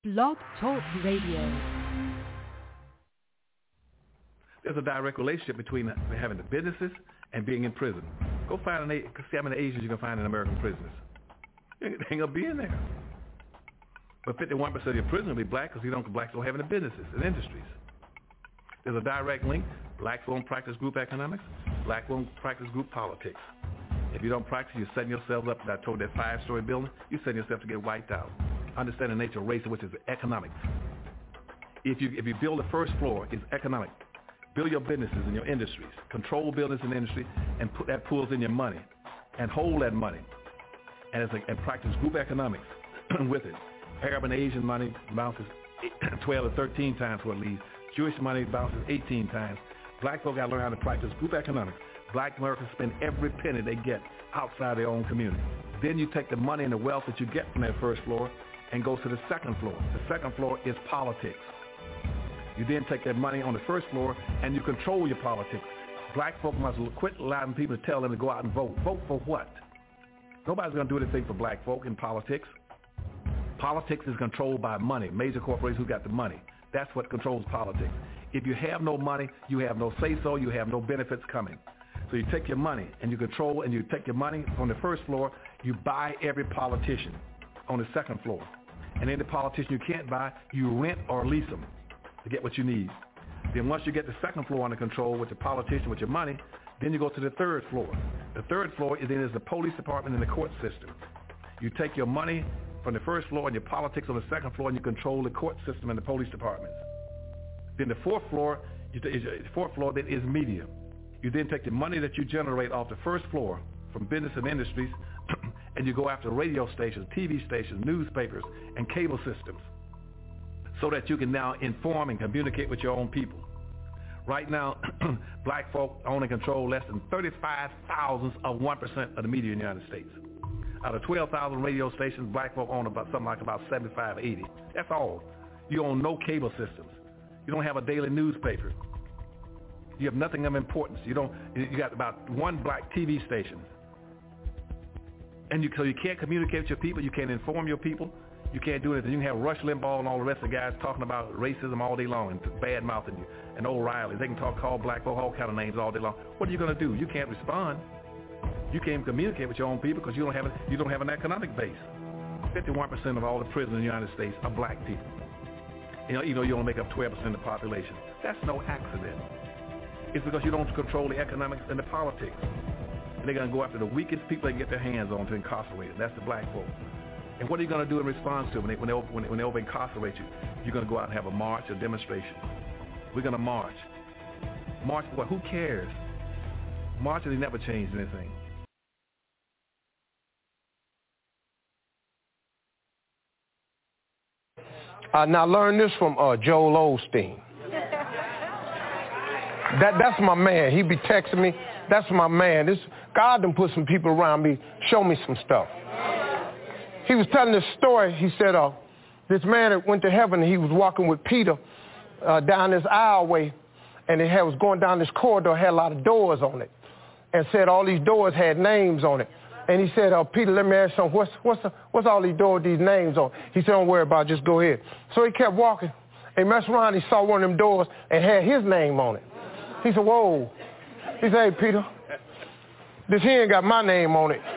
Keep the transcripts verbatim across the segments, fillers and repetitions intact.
Blog Talk Radio. There's a direct relationship between having the businesses and being in prison. Go find an, see how many Asians you can find in American prisons. They ain't gonna be in there. But fifty-one percent of your prisoners will be black because you don't blacks don't have any businesses and industries. There's a direct link. Blacks won't practice group economics. Black won't practice group politics. If you don't practice, you're setting yourself up. I told that five-story building, you're setting yourself to get wiped out. Understand the nature of race, which is economics. If you if you build the first floor, it's economic. Build your businesses and your industries. Control business and industry, and put that pulls in your money, and hold that money, and it's a, and practice group economics with it. Arab and Asian money bounces twelve or thirteen times what it leaves. Jewish money bounces eighteen times. Black folk got to learn how to practice group economics. Black Americans spend every penny they get outside their own community. Then you take the money and the wealth that you get from that first floor and go to the second floor. The second floor is politics. You then take that money on the first floor and you control your politics. Black folk must quit allowing people to tell them to go out and vote. Vote for what? Nobody's going to do anything for black folk in politics. Politics is controlled by money, major corporations who got the money. That's what controls politics. If you have no money, you have no say-so, you have no benefits coming. So you take your money and you control, and you take your money from the first floor, you buy every politician on the second floor. And any politician you can't buy, you rent or lease them to get what you need. Then once you get the second floor under control with the politician, with your money, then you go to the third floor. The third floor is then is the police department and the court system. You take your money from the first floor and your politics on the second floor, and you control the court system and the police departments. Then the fourth floor, you t- the fourth floor then is media. You then take the money that you generate off the first floor from business and industries, and you go after radio stations, T V stations, newspapers, and cable systems, so that you can now inform and communicate with your own people. Right now, black folk own and control less than thirty-five thousandths of one percent of the media in the United States. Out of twelve thousand radio stations, black folk own about something like about seventy-five, eighty. That's all. You own no cable systems. You don't have a daily newspaper. You have nothing of importance. You don't. You got about one black T V station, and you so you can't communicate with your people. You can't inform your people. You can't do anything. You can have Rush Limbaugh and all the rest of the guys talking about racism all day long and bad mouthing you, and O'Reilly. They can talk, call black folk all kind of names all day long. What are you going to do? You can't respond. You can't communicate with your own people because you don't have a, you don't have an economic base. fifty-one percent of all the prisoners in the United States are black people. You know, you know, you only make up twelve percent of the population. That's no accident. It's because you don't control the economics and the politics. And they're going to go after the weakest people they can get their hands on to incarcerate them. That's the black folk. And what are you going to do in response to when they, when they, when they, when they over incarcerate you? You're going to go out and have a march, a demonstration. We're going to march. March for what? Who cares? Marching has never changed anything. Uh, now learn this from uh, Joel Osteen. That that's my man. He be texting me. That's my man. This God done put some people around me, show me some stuff. He was telling this story. He said, uh, this man that went to heaven, he was walking with Peter uh, down this aisleway, and it had, was going down this corridor, had a lot of doors on it, and said all these doors had names on it. And he said, uh, Peter, let me ask you something. What's, what's, the, what's all these doors, these names on? He said, don't worry about it, just go ahead. So he kept walking. He messed around, he saw one of them doors and had his name on it. He said, whoa. He said, hey, Peter, this here ain't got my name on it.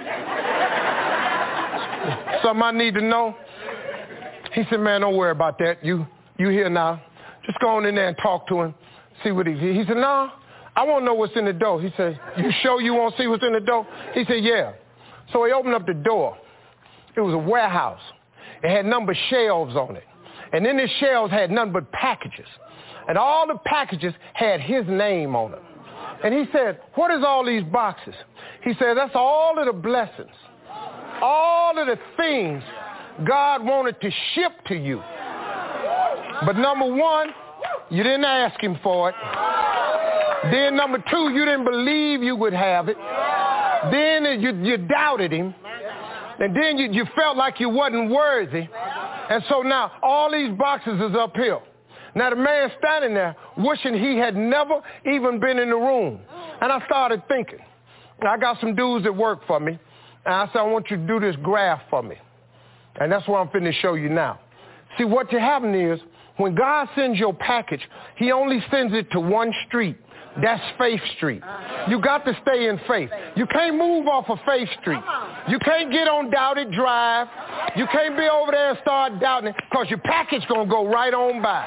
Something I need to know? He said, man, don't worry about that. You you here now. Just go on in there and talk to him, see what he He said, no, I want to know what's in the door. He said, you sure you want to see what's in the door? He said, yeah. So he opened up the door. It was a warehouse. It had numbered shelves on it. And in the shelves had nothing but packages. And all the packages had his name on them. And he said, what is all these boxes? He said, that's all of the blessings, all of the things God wanted to ship to you. But number one, you didn't ask him for it. Then number two, you didn't believe you would have it. Then you, you doubted him. And then you, you felt like you wasn't worthy. And so now all these boxes is up here. Now the man standing there wishing he had never even been in the room. And I started thinking, I got some dudes that work for me. And I said, I want you to do this graph for me. And that's what I'm finna show you now. See, what happened is when God sends your package, he only sends it to one street. That's Faith Street. You got to stay in faith. You can't move off of Faith Street. You can't get on Doubted Drive. You can't be over there and start doubting it because your package going to go right on by.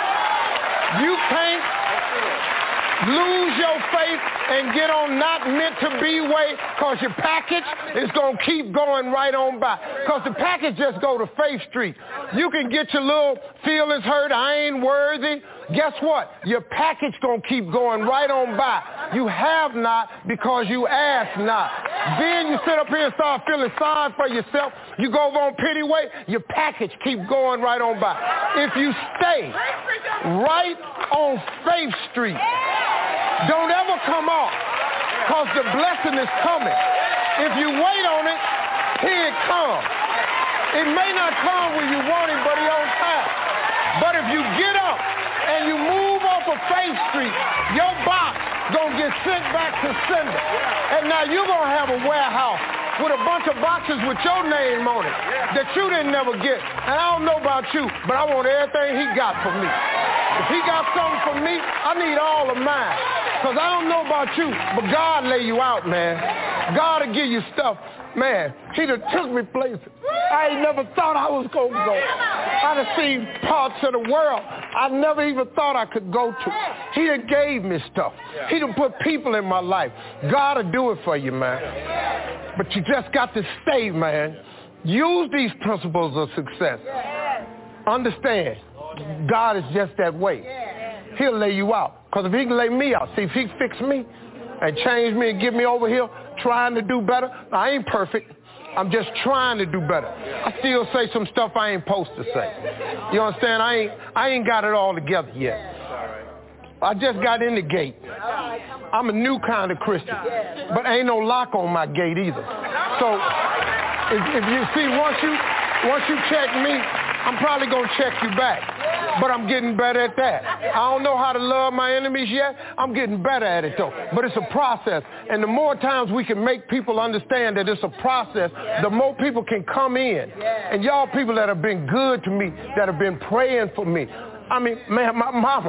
You can't lose your faith and get on not meant to be way because your package is going to keep going right on by. Because the package just go to Faith Street. You can get your little feelings hurt. I ain't worthy. Guess what? Your package going to keep going right on by. You have not because you ask not. Then you sit up here and start feeling sorry for yourself. You go over on pity way. Your package keep going right on by. If you stay right on Faith Street, don't ever come off because the blessing is coming. If you wait on it, here it comes. It may not come when you want it, but it's on time. But if you get up and you move off of Faith Street, your box gonna get sent back to sender. And now you're gonna have a warehouse with a bunch of boxes with your name on it that you didn't never get. And I don't know about you, but I want everything he got for me. If he got something for me, I need all of mine. Because I don't know about you, but God lay you out, man. God will give you stuff. Man, he done took me places I ain't never thought I was going to go. I done seen parts of the world I never even thought I could go to. He done gave me stuff. He done put people in my life. God will do it for you, man. But you just got to stay, man. Use these principles of success. Understand, God is just that way. He'll lay you out. Because if he can lay me out, see, if he fix me and change me and get me over here trying to do better, I ain't perfect. I'm just trying to do better. I still say some stuff I ain't supposed to say. You understand? I ain't, I ain't got it all together yet. I just got in the gate. I'm a new kind of Christian, but ain't no lock on my gate either. So if, if you see, once you, once you check me, I'm probably going to check you back. But I'm getting better at that. I don't know how to love my enemies yet. I'm getting better at it, though. But it's a process. And the more times we can make people understand that it's a process, the more people can come in. And y'all people that have been good to me, that have been praying for me. I mean, man, my mama,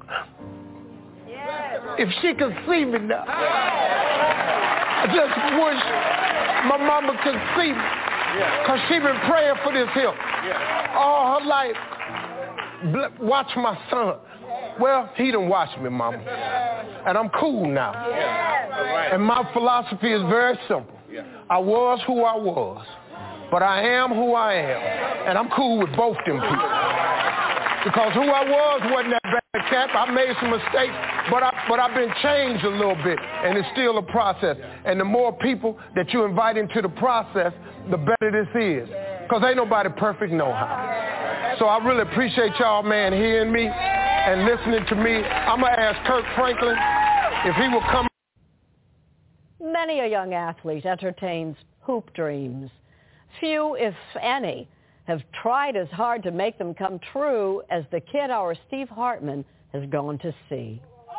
if she could see me now, I just wish my mama could see me. Because she been praying for this here all her life. Watch my son. Well, he done watched me, mama. And I'm cool now. And my philosophy is very simple. I was who I was, but I am who I am. And I'm cool with both them people. Because who I was wasn't that bad cat. I made some mistakes, but, I, but I've been changed a little bit, and it's still a process. And the more people that you invite into the process, the better this is. Because ain't nobody perfect no how. So I really appreciate y'all, man, hearing me and listening to me. I'm going to ask Kirk Franklin if he will come. Many a young athlete entertains hoop dreams. Few, if any, have tried as hard to make them come true as the kid our Steve Hartman has gone to see.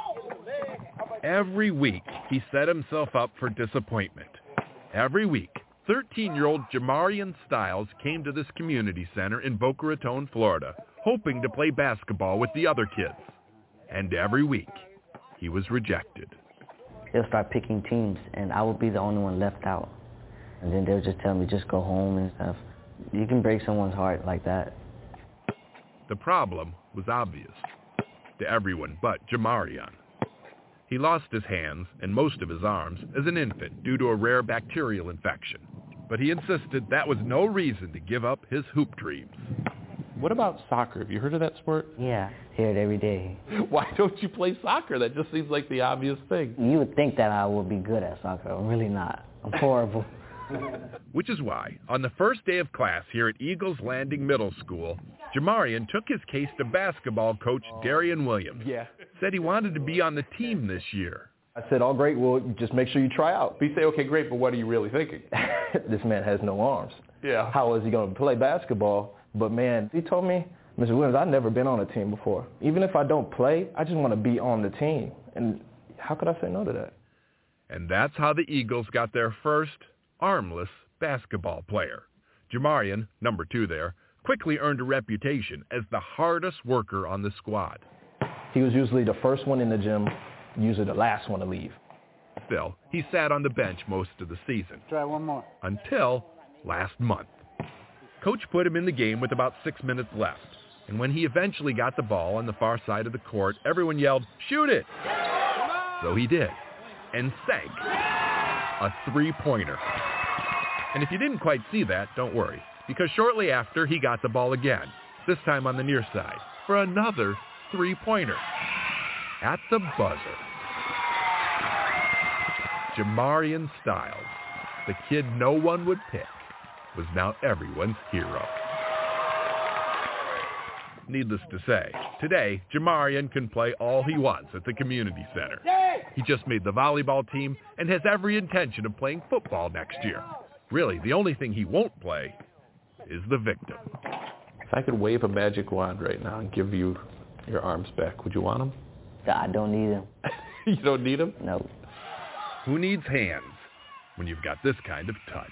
Every week, he set himself up for disappointment. Every week, thirteen-year-old Jamarian Styles came to this community center in Boca Raton, Florida, hoping to play basketball with the other kids. And every week, he was rejected. They'll start picking teams, and I would be the only one left out. And then they'll just tell me, just go home and stuff. You can break someone's heart like that. The problem was obvious to everyone but Jamarian. He lost his hands and most of his arms as an infant due to a rare bacterial infection. But he insisted that was no reason to give up his hoop dreams. What about soccer? Have you heard of that sport? Yeah, hear it every day. Why don't you play soccer? That just seems like the obvious thing. You would think that I would be good at soccer. I'm really not. I'm horrible. Which is why, on the first day of class here at Eagles Landing Middle School, Jamarian took his case to basketball coach Darian Williams. Yeah. Said he wanted to be on the team this year. I said, oh, great, well, just make sure you try out. But you say, okay, great, but what are you really thinking? This man has no arms. Yeah. How is he going to play basketball? But, man, he told me, Mister Williams, I've never been on a team before. Even if I don't play, I just want to be on the team. And how could I say no to that? And that's how the Eagles got their first armless basketball player. Jamarian, number two there, quickly earned a reputation as the hardest worker on the squad. He was usually the first one in the gym, usually the last one to leave. Still, he sat on the bench most of the season. Try one more. Until last month. Coach put him in the game with about six minutes left. And when he eventually got the ball on the far side of the court, everyone yelled, "Shoot it!" So he did. And sank a three-pointer. And if you didn't quite see that, don't worry. Because shortly after, he got the ball again. This time on the near side. For another three-pointer. At the buzzer. Jamarian Styles, the kid no one would pick, was now everyone's hero. Needless to say, today, Jamarian can play all he wants at the community center. He just made the volleyball team and has every intention of playing football next year. Really, the only thing he won't play is the victim. If I could wave a magic wand right now and give you your arms back, would you want them? I don't need them. You don't need them? No. Who needs hands when you've got this kind of touch?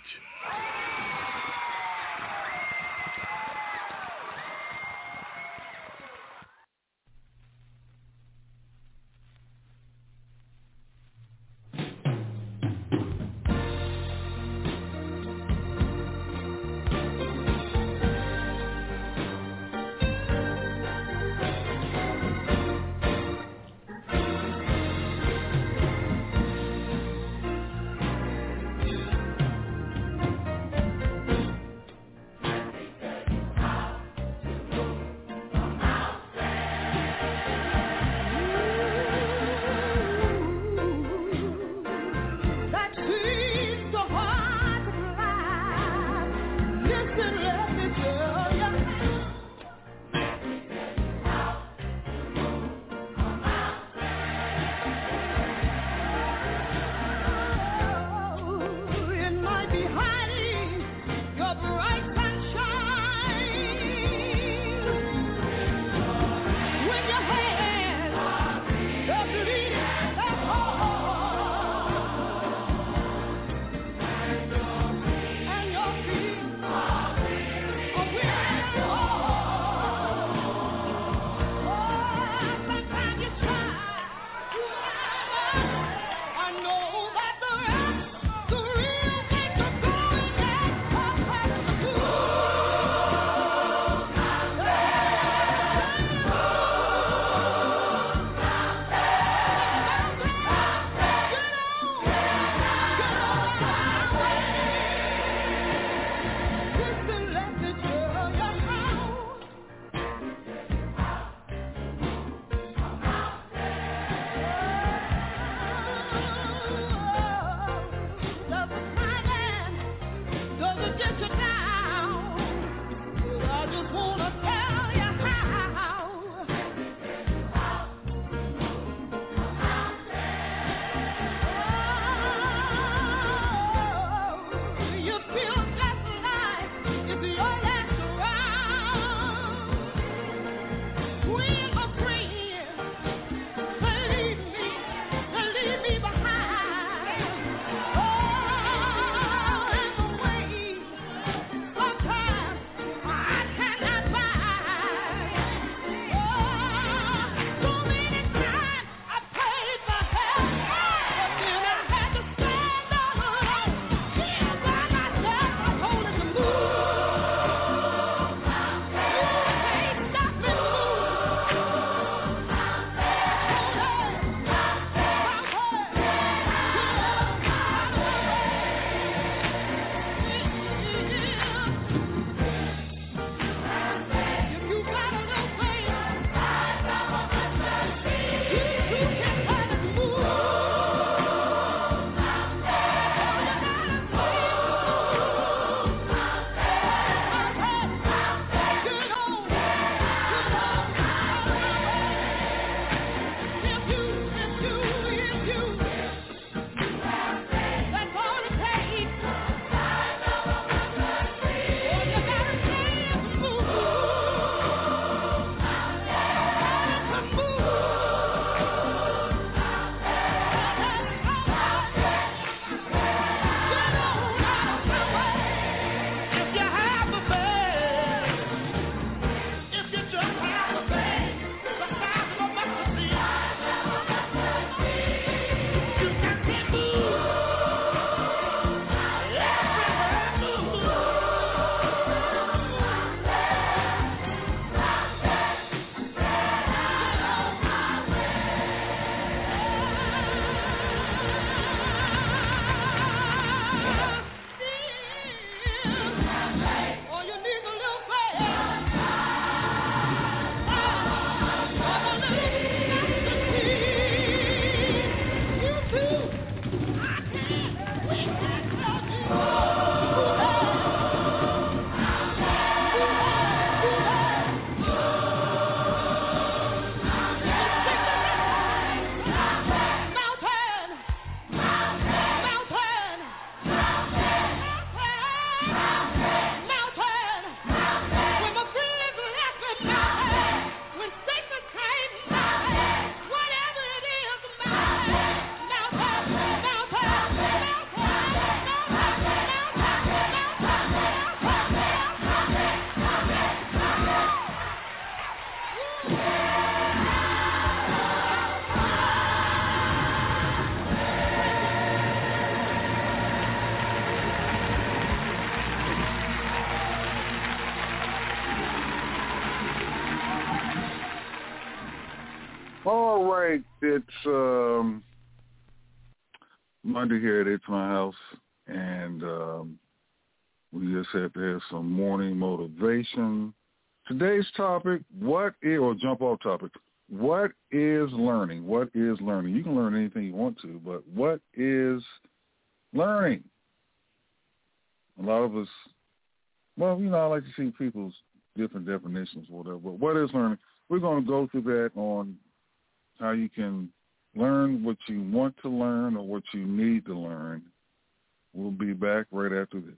All right, it's um, Monday here at It's My House, and um, we just have to have some morning motivation. Today's topic, what is, or jump off topic, what is learning? What is learning? You can learn anything you want to, but what is learning? A lot of us, well, you know, I like to see people's different definitions or whatever, but what is learning? We're going to go through that on how you can learn what you want to learn or what you need to learn. We'll be back right after this.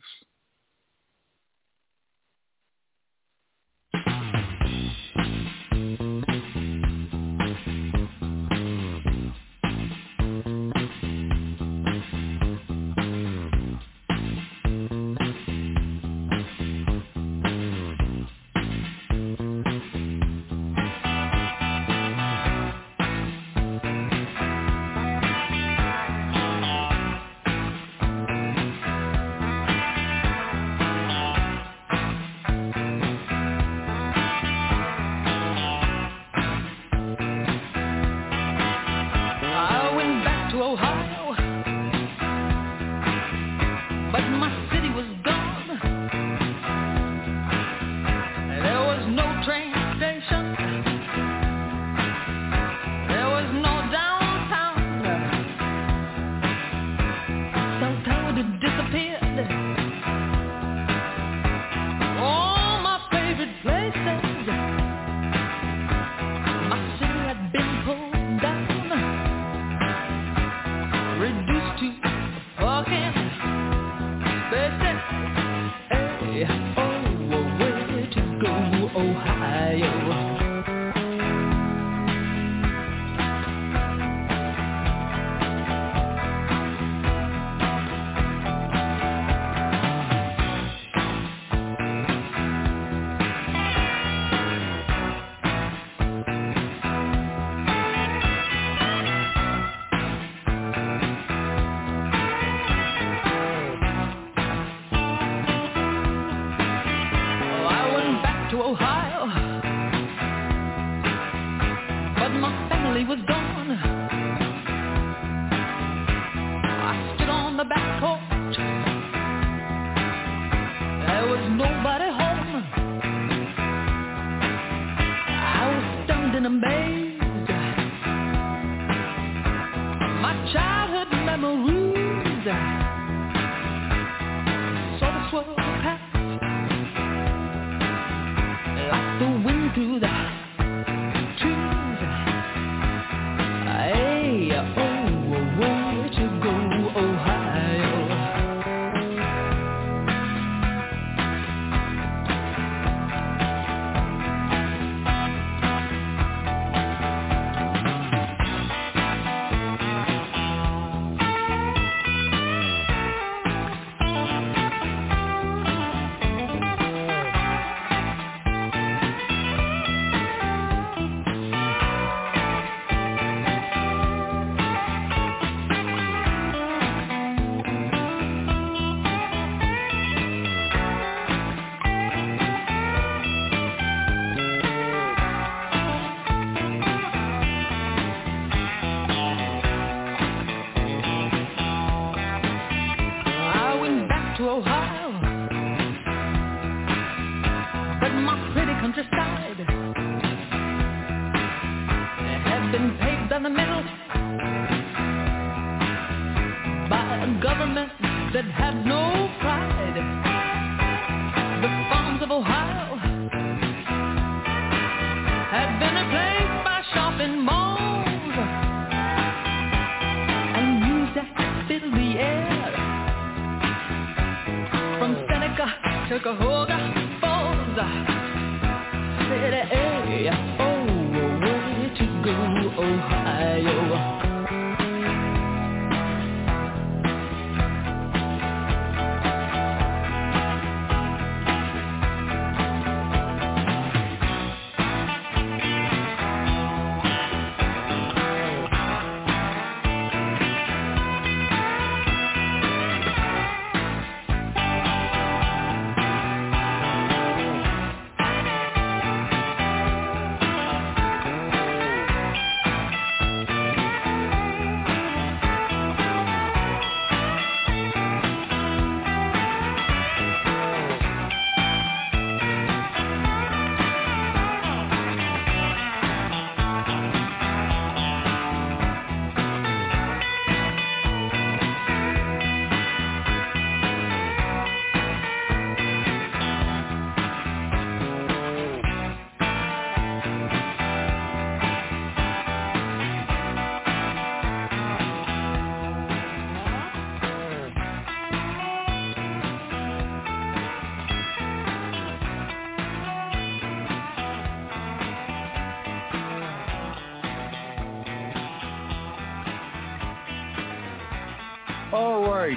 All right.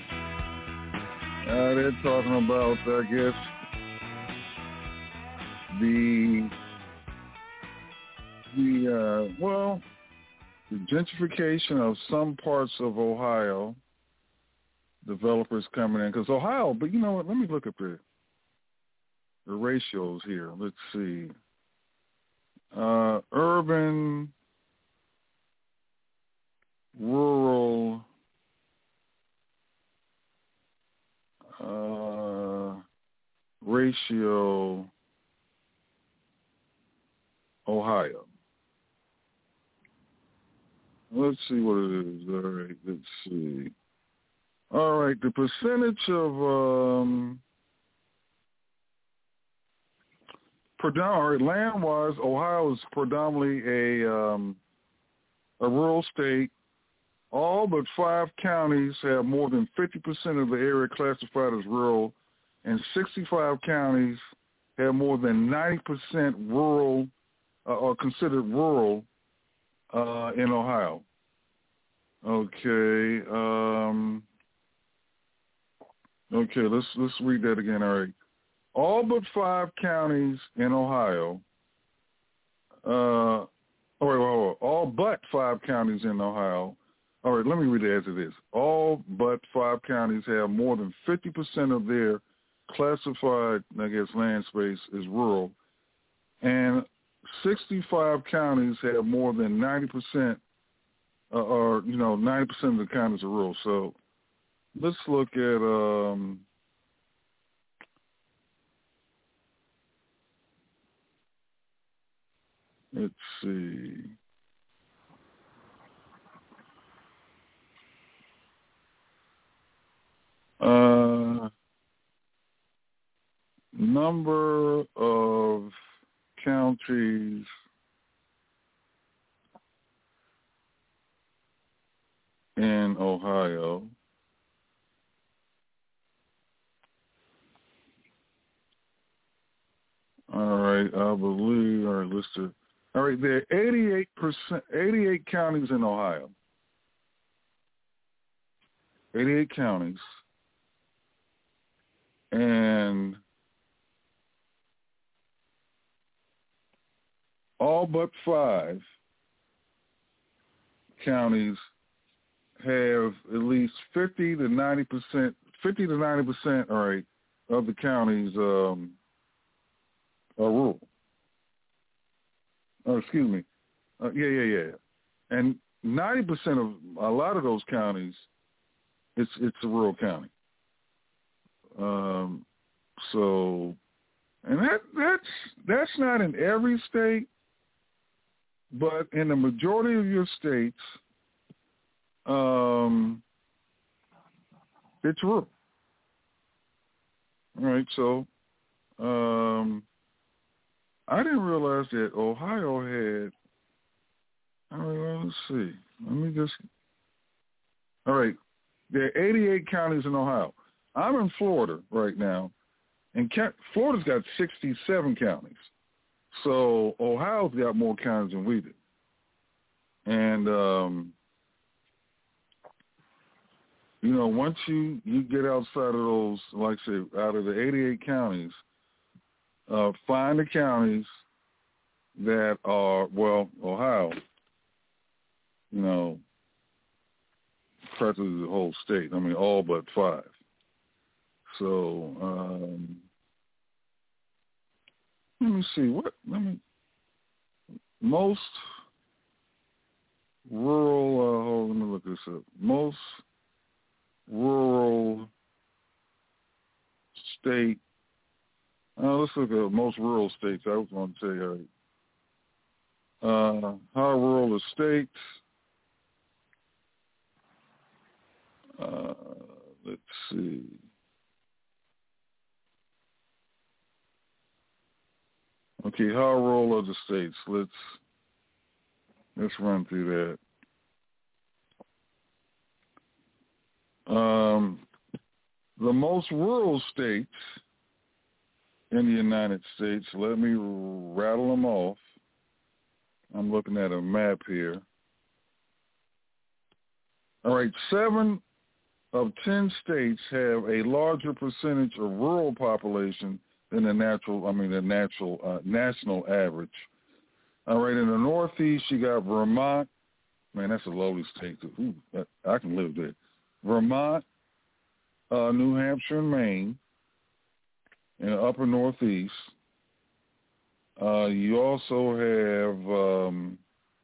Uh, they're talking about, I guess, the, the uh, well, the gentrification of some parts of Ohio, developers coming in. Because Ohio, but you know what, let me look at the, the ratios here. Let's see. Uh, urban, rural, uh, ratio, Ohio. Let's see what it is. All right, let's see. All right, the percentage of um, predominantly land-wise, Ohio is predominantly a um, a rural state. All but five counties have more than fifty percent of the area classified as rural, and sixty-five counties have more than ninety percent rural uh, or considered rural uh, in Ohio. Okay. Um, okay, let's let's read that again. All right. All but five counties in Ohio. Uh, all right, hold on. All but five counties in Ohio. All right, let me read it as it is. All but five counties have more than fifty percent of their classified, I guess, land space is rural, and sixty-five counties have more than ninety percent, uh, or, you know, ninety percent of the counties are rural. So let's look at, um, let's see. Uh, number of counties in Ohio. All right, I believe, all right, let's do, all right, there are eighty-eight percent, eighty-eight counties in Ohio. eighty-eight counties. And all but five counties have at least fifty to ninety percent, fifty to ninety percent, all right, of the counties um, are rural. Oh, excuse me. Uh, yeah, yeah, yeah. And ninety percent of a lot of those counties, it's it's a rural county. Um, so, and that that's that's not in every state, but in the majority of your states, um, it's rural. All right, so um, I didn't realize that Ohio had. All right, well, let's see. Let me just. All right, there are eighty-eight counties in Ohio. I'm in Florida right now, and Florida's got sixty-seven counties. So Ohio's got more counties than we do. And, um, you know, once you, you get outside of those, like I say, out of the eighty-eight counties, uh, find the counties that are, well, Ohio, you know, practically the whole state. I mean, all but five. So, um, let me see. What, let me, most rural, uh, hold, let me look this up. Most rural state, uh, let's look at most rural states. I was going to say, all right. Uh, how rural the states? Uh, let's see. Okay, how rural are the states? Let's let's run through that. Um, the most rural states in the United States, let me rattle them off. I'm looking at a map here. All right, seven of ten states have a larger percentage of rural population than the natural, I mean, the natural uh, national average. All right, in the Northeast, you got Vermont. Man, that's a lovely state. Ooh, I can live there. Vermont, uh, New Hampshire, and Maine in the upper Northeast. Uh, you also have um,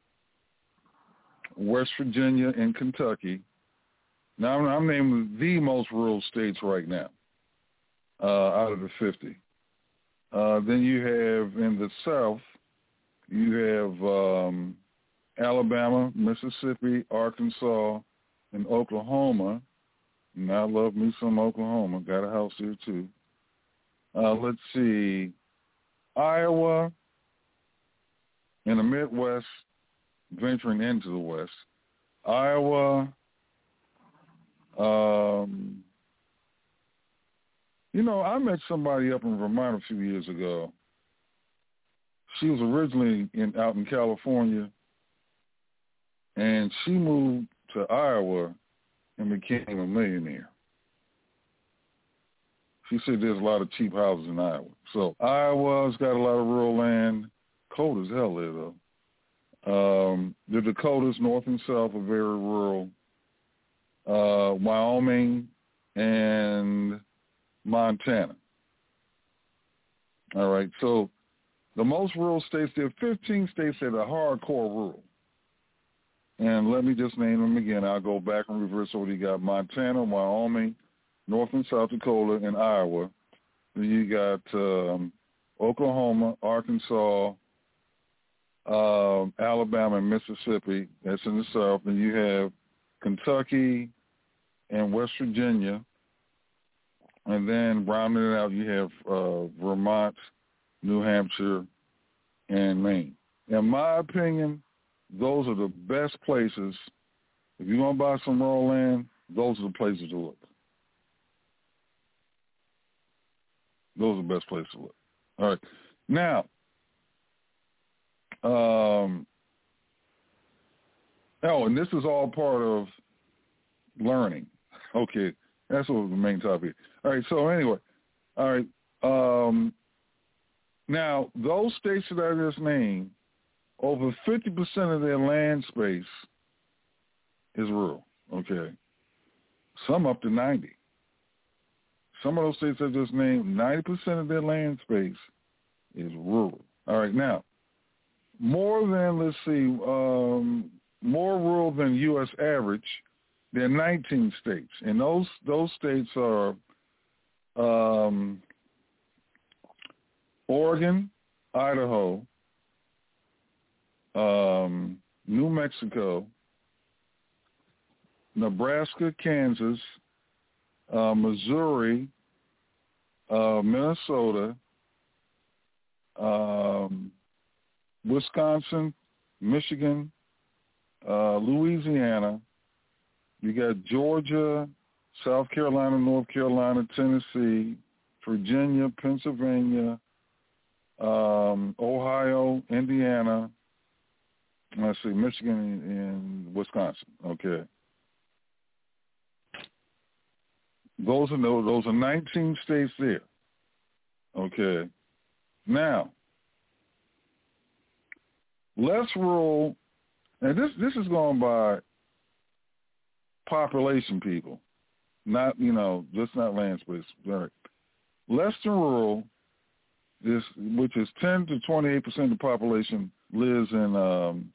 West Virginia and Kentucky. Now, I'm, I'm naming the most rural states right now uh, out of the fifty. Uh, then you have in the South, you have um, Alabama, Mississippi, Arkansas, and Oklahoma. And I love me some Oklahoma. Got a house here, too. Uh, let's see. Iowa, in the Midwest, venturing into the West. Iowa, um, you know, I met somebody up in Vermont a few years ago. She was originally in, out in California, and she moved to Iowa and became a millionaire. She said there's a lot of cheap houses in Iowa. So Iowa's got a lot of rural land. Cold as hell there, though. Um, the Dakotas, north and south, are very rural. Uh, Wyoming and Montana. All right, so the most rural states, there are fifteen states that are hardcore rural. And let me just name them again. I'll go back and reverse order. You got Montana, Wyoming, North and South Dakota, and Iowa. Then you got um, Oklahoma, Arkansas, uh, Alabama, and Mississippi. That's in the South. And you have Kentucky and West Virginia. And then rounding it out, you have uh, Vermont, New Hampshire, and Maine. In my opinion, those are the best places. If you're going to buy some rural land, those are the places to look. Those are the best places to look. All right. Now, um, oh, and this is all part of learning. Okay. That's what the main topic is. All right. So anyway, all right. Um, now, those states that I just named, over fifty percent of their land space is rural. Okay. Some up to ninety. Some of those states I just named, ninety percent of their land space is rural. All right, now, more than, let's see, um, more rural than U S average, there are nineteen states. And those those states are um, Oregon, Idaho, um, New Mexico, Nebraska, Kansas, Uh, Missouri, uh, Minnesota, um, Wisconsin, Michigan, uh, Louisiana. You got Georgia, South Carolina, North Carolina, Tennessee, Virginia, Pennsylvania, um, Ohio, Indiana. Let's see, Michigan and, and Wisconsin. Okay. Those are no, those are nineteen states there. Okay. Now, less rural, and this this is going by population, people, not you know just not land space. All right. Less than rural is, which is ten to twenty-eight percent of the population lives in um,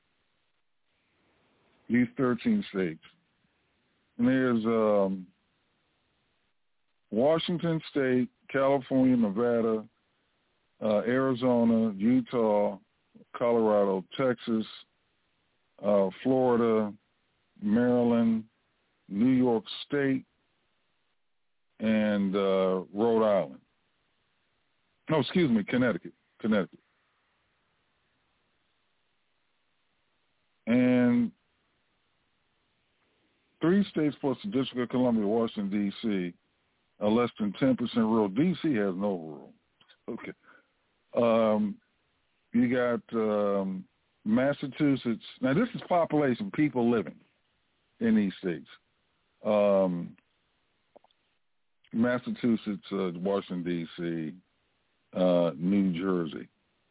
these thirteen states, and there's um, Washington State, California, Nevada, uh, Arizona, Utah, Colorado, Texas, uh, Florida, Maryland, New York State, and uh, Rhode Island. No, excuse me, Connecticut. Connecticut. And three states plus the District of Columbia, Washington, D C, are less than ten percent rural. D C has no rural. Okay. Um, you got um, Massachusetts. Now, this is population, people living in these states. Um, Massachusetts, uh, Washington, D C, uh, New Jersey.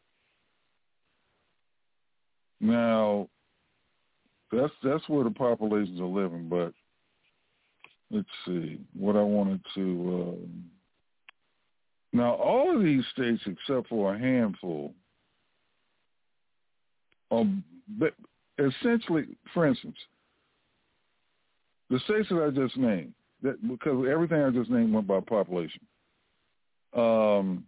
Now, that's that's where the populations are living, but let's see what I wanted to. Um, now, all of these states, except for a handful, are essentially, for instance, the states that I just named, that because everything I just named went by population. Um,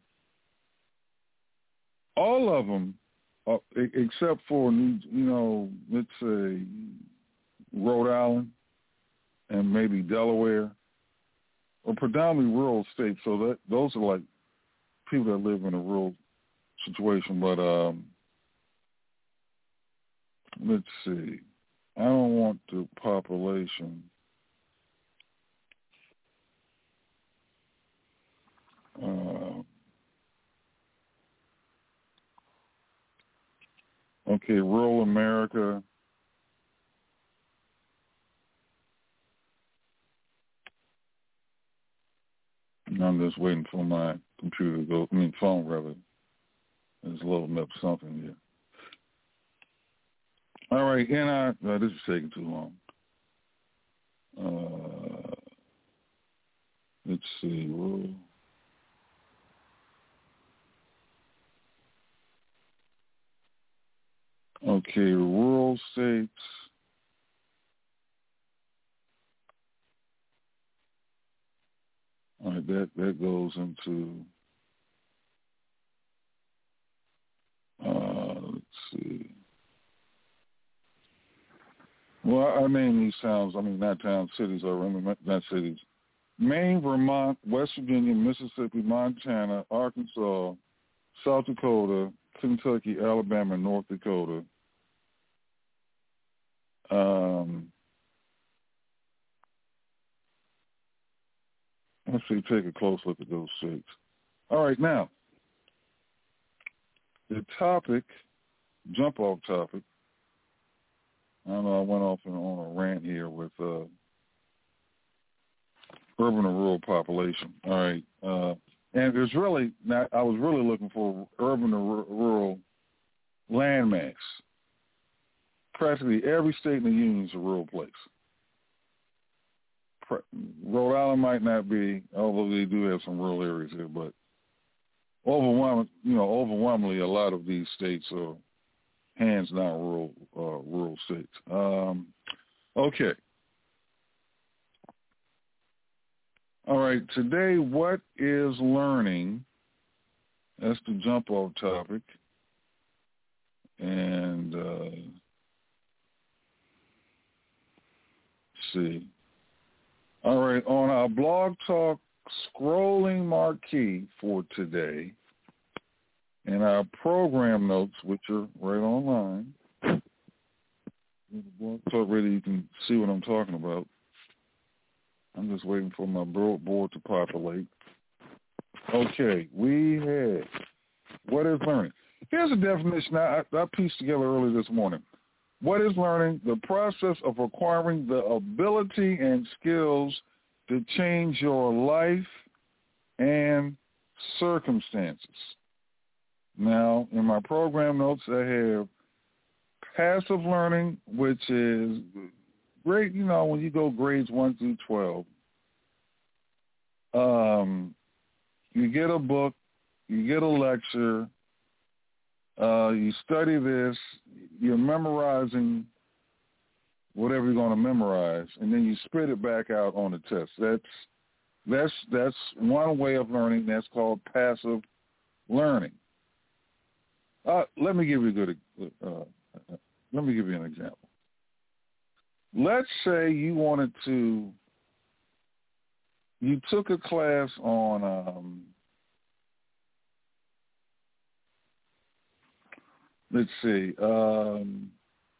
all of them, uh, except for, you know, let's say Rhode Island and maybe Delaware, are predominantly rural states. So that those are like people that live in a rural situation. But um, let's see. I don't want the population. Uh, okay, rural America. I'm just waiting for my computer to go, I mean phone rather. It's loading up something here. All right, and I, no, this is taking too long. Uh, let's see. Rural. Okay, rural states. All right, that, that goes into, uh, let's see. Well, I name these towns, I mean, not towns, cities, I remember, not cities. Maine, Vermont, West Virginia, Mississippi, Montana, Arkansas, South Dakota, Kentucky, Alabama, and North Dakota. Um, let's see, take a close look at those states. All right, now, the topic, jump off topic. I don't know, I went off on a rant here with uh, urban and rural population. All right. Uh, and there's really, not, I was really looking for urban and r- rural landmass. Practically every state in the union is a rural place. Rhode Island might not be, although they do have some rural areas here, but overwhelmingly, you know, overwhelmingly, a lot of these states are hands down rural, uh, rural states. Um, okay. All right. Today, what is learning? That's the jump off topic, and uh, let's see. All right, on our Blog Talk scrolling marquee for today, and our program notes, which are right online, Blog Talk Radio, you can see what I'm talking about. I'm just waiting for my board to populate. Okay, we had, what is learning? Here's a definition I, I pieced together early this morning. What is learning? The process of acquiring the ability and skills to change your life and circumstances. Now, in my program notes, I have passive learning, which is great, you know, when you go grades one through twelve. Um, you get a book, you get a lecture, Uh, you study this, you're memorizing whatever you're going to memorize, and then you spit it back out on the test. That's that's that's one way of learning. That's called passive learning. Uh, let me give you a good. Uh, let me give you an example. Let's say you wanted to. You took a class on. Um, Let's see. Um,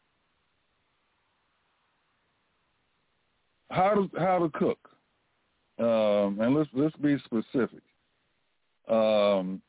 how to how to cook, um, and let's let's be specific. Um,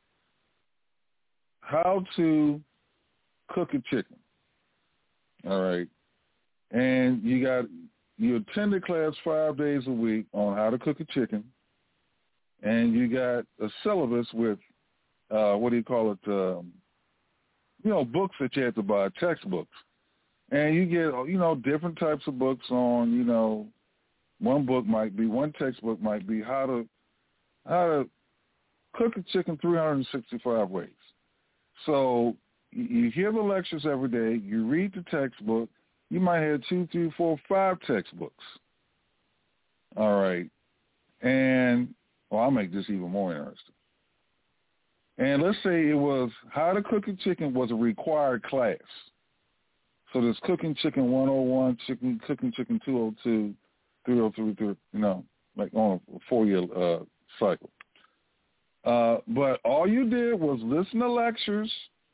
how to cook a chicken. All right, and you got you attended class five days a week on how to cook a chicken, and you got a syllabus with, uh, what do you call it, um, you know, books that you had to buy, textbooks. And you get, you know, different types of books on, you know, one book might be, one textbook might be how to how to cook a chicken three hundred sixty-five ways. So you hear the lectures every day, you read the textbook, you might have two, three, four, five textbooks. All right. And, well, I'll make this even more interesting. And let's say it was how to cook a chicken was a required class. So there's cooking chicken one oh one, chicken cooking chicken two oh two, three oh three, you know, like on a four-year uh, cycle. Uh, but all you did was listen to lectures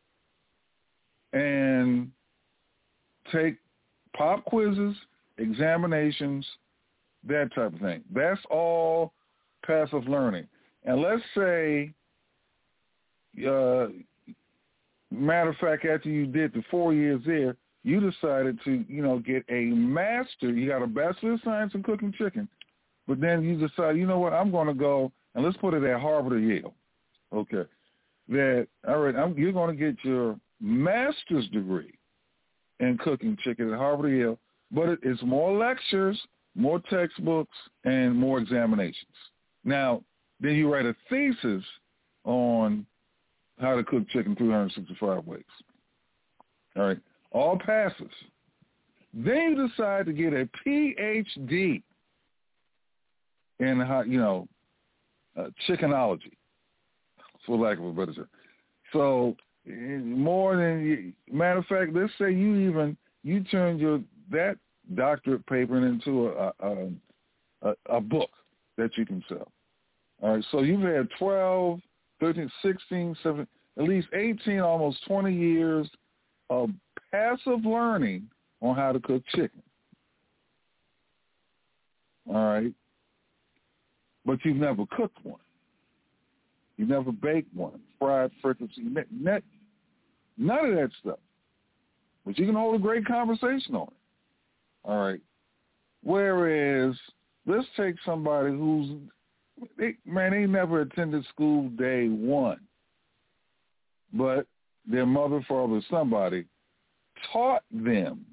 and take pop quizzes, examinations, that type of thing. That's all passive learning. And let's say, uh, matter of fact, after you did the four years there, you decided to, you know, get a master. You got a Bachelor of Science in cooking chicken, but then you decide, you know what, I'm going to go, and let's put it at Harvard or Yale. Okay. That, all right, I'm, you're going to get your master's degree in cooking chicken at Harvard or Yale, but it, it's more lectures, more textbooks, and more examinations. Now, then you write a thesis on how to cook chicken three hundred sixty-five ways. All right. All passes. Then you decide to get a P H D in, how, you know, uh, chickenology, for lack of a better term. So more than, matter of fact, let's say you even, you turned your, that doctorate paper into a, a, a, a book that you can sell. All right, so you've had twelve, thirteen, sixteen, seventeen, at least eighteen, almost twenty years of passive learning on how to cook chicken. All right. But you've never cooked one. You've never baked one, fried, fricatious, net, none of that stuff. But you can hold a great conversation on it. All right. Whereas, let's take somebody who's, they, man, they never attended school day one, but their mother, father, somebody taught them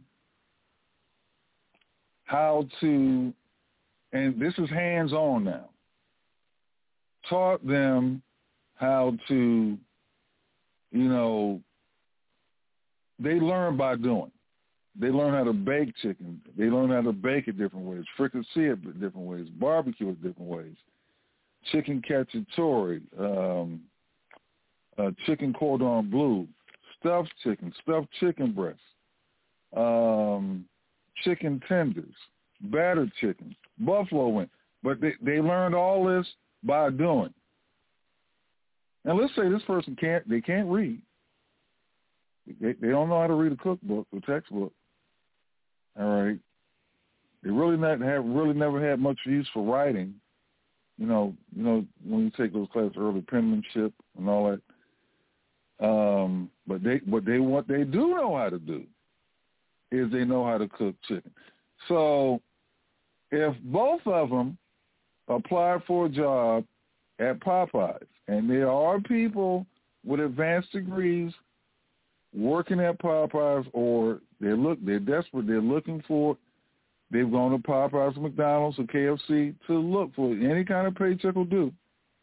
how to, and this is hands-on now, taught them how to, you know, they learn by doing. They learn how to bake chicken. They learn how to bake it different ways, fricassee it different ways, barbecue it different ways, chicken cacciatore, um, uh, chicken cordon bleu, stuffed chicken, stuffed chicken breast, um, chicken tenders, battered chicken, buffalo wing. But they, they learned all this by doing. And let's say this person can't, they can't read. They, they don't know how to read a cookbook or textbook. All right. They really not have really never had much use for writing. You know, you know when you take those classes, early penmanship and all that. Um, but they, what they what they do know how to do is they know how to cook chicken. So if both of them apply for a job at Popeyes, and there are people with advanced degrees working at Popeyes, or they look they're desperate, they're looking for, they've gone to Popeyes, McDonald's, or K F C to look for any kind of paycheck will do.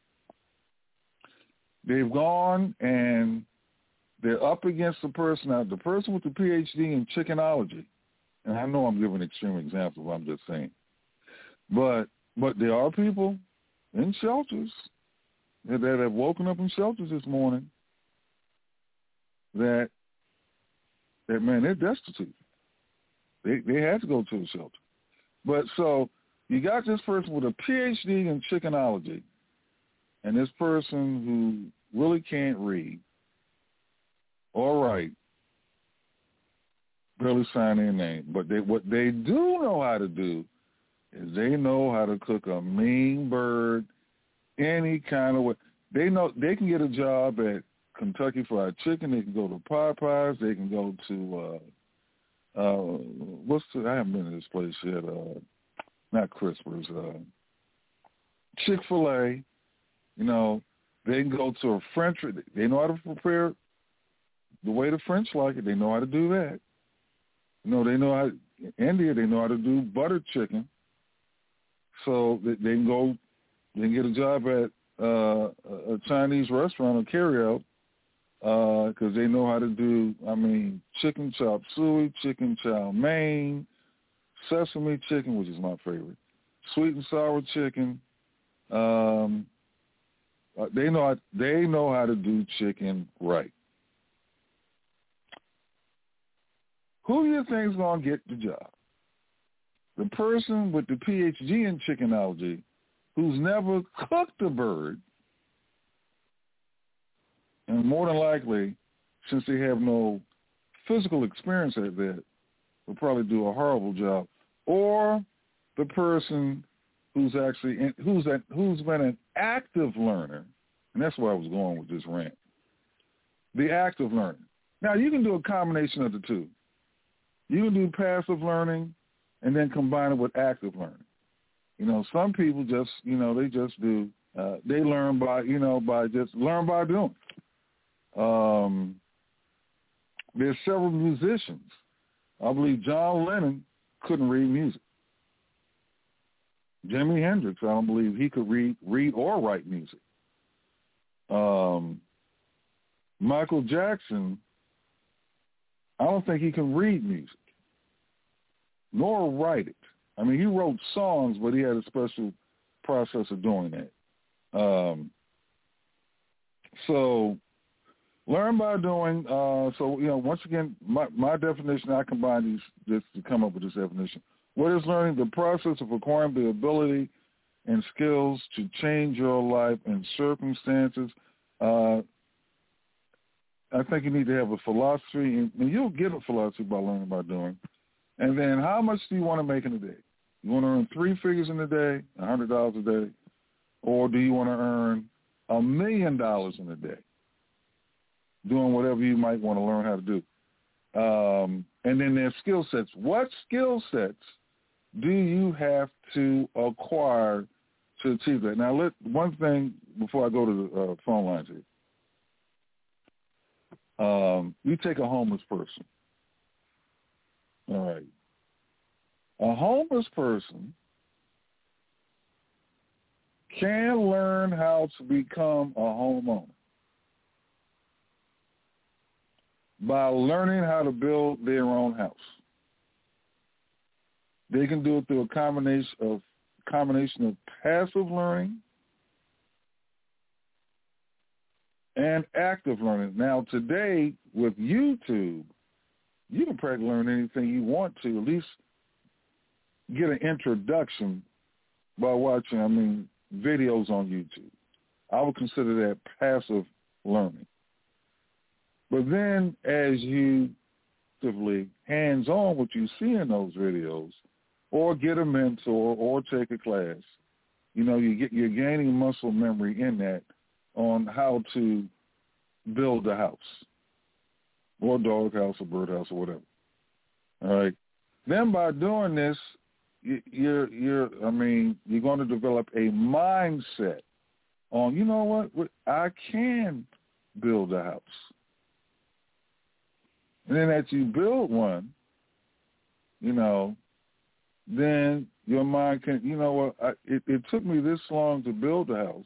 They've gone and they're up against the person, now the person with the P H D in chickenology, and I know I'm giving extreme examples, I'm just saying, but but there are people in shelters that, that have woken up in shelters this morning that, that man, they're destitute. They they had to go to a shelter. But so you got this person with a P H D in chickenology, and this person who really can't read or write, barely sign their name. But they, what they do know how to do is they know how to cook a mean bird any kind of way. They know they can get a job at Kentucky Fried Chicken. They can go to Popeyes. They can go to uh, what's the, I haven't been to this place yet, uh, not Crispers, uh, Chick-fil-A, you know, they can go to a French, they know how to prepare the way the French like it. They know how to do that. You know, they know how, in India, they know how to do butter chicken. So they, they can go, they can get a job at uh, a Chinese restaurant or carry out because uh, they know how to do, I mean, chicken chop suey, chicken chow mein, sesame chicken, which is my favorite, sweet and sour chicken. Um, they know how, they know how to do chicken right. Who do you think is going to get the job? The person with the P H D in chickenology who's never cooked a bird, and more than likely, since they have no physical experience at that, will probably do a horrible job, or the person who's actually in, who's at, who's been an active learner, and that's where I was going with this rant. The active learner. Now you can do a combination of the two. You can do passive learning and then combine it with active learning. You know, some people just, you know, they just do, uh, they learn by, you know, by just learn by doing. Um, there's several musicians. I believe John Lennon couldn't read music. Jimi Hendrix, I don't believe he could read, read or write music. Um, Michael Jackson, I don't think he can read music, nor write it. I mean, he wrote songs, but he had a special process of doing that. Um, so learn by doing. Uh, so, you know, once again, my, my definition, I combine these this to come up with this definition. What is learning? The process of acquiring the ability and skills to change your life and circumstances. Uh, I think you need to have a philosophy, and, and you'll get a philosophy by learning by doing. And then how much do you want to make in a day? You want to earn three figures in a day, one hundred dollars a day, or do you want to earn a million dollars in a day doing whatever you might want to learn how to do? Um, and then there's skill sets. What skill sets do you have to acquire to achieve that? Now, let one thing before I go to the uh, phone lines here. Um, you take a homeless person. All right. A homeless person can learn how to become a homeowner by learning how to build their own house. They can do it through a combination of combination of passive learning and active learning. Now, today with YouTube, you can practically learn anything you want to, at least get an introduction by watching, I mean, videos on YouTube. I would consider that passive learning. But then as you actively hands-on what you see in those videos, or get a mentor or take a class, you know, you get, you're gaining muscle memory in that on how to build a house or dog house or bird house or whatever. All right. Then by doing this, you're, you're, I mean, you're going to develop a mindset on, you know what, I can build a house. And then as you build one, you know, then your mind can, you know what, I, it, it took me this long to build a house.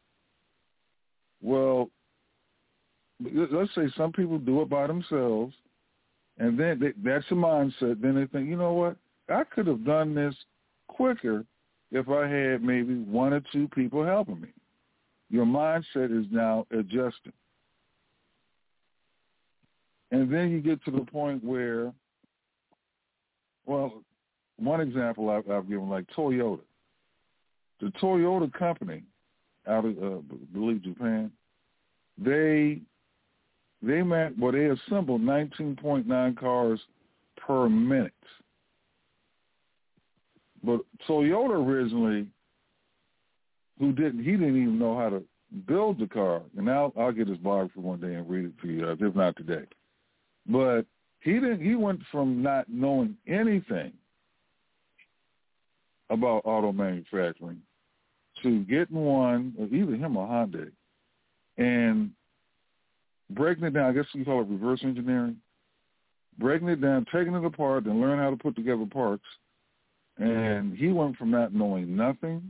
Well, let's say some people do it by themselves, and then they, that's a mindset. Then they think, you know what, I could have done this quicker if I had maybe one or two people helping me. Your mindset is now adjusting. And then you get to the point where, well, one example I've, I've given, like Toyota. The Toyota company out of, uh, I believe, Japan, they they met, well, they assembled nineteen point nine cars per minute. But Toyota originally, who didn't, he didn't even know how to build the car. And now I'll get his biography one day and read it to you, if not today. But He didn't. He went from not knowing anything about auto manufacturing to getting one, or either him or Hyundai, and breaking it down. I guess you call it reverse engineering. Breaking it down, taking it apart, and learn how to put together parts. And he went from not knowing nothing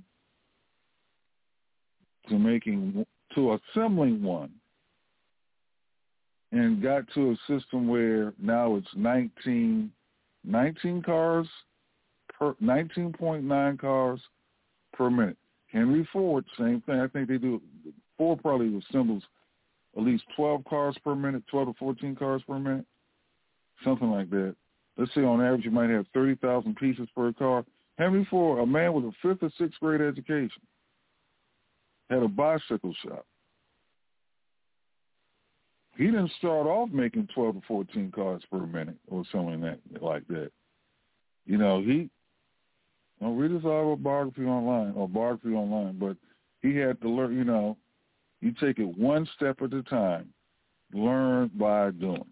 to making, to assembling one, and got to a system where now it's nineteen, nineteen cars per, nineteen point nine cars per minute. Henry Ford, same thing. I think they do, Ford probably assembles at least twelve cars per minute, twelve to fourteen cars per minute, something like that. Let's say on average you might have thirty thousand pieces per car. Henry Ford, a man with a fifth or sixth grade education, had a bicycle shop. He didn't start off making twelve to fourteen cars per minute or something that, like that. You know, he, I'll read his autobiography online, or biography online, but he had to learn, you know, you take it one step at a time. Learn by doing.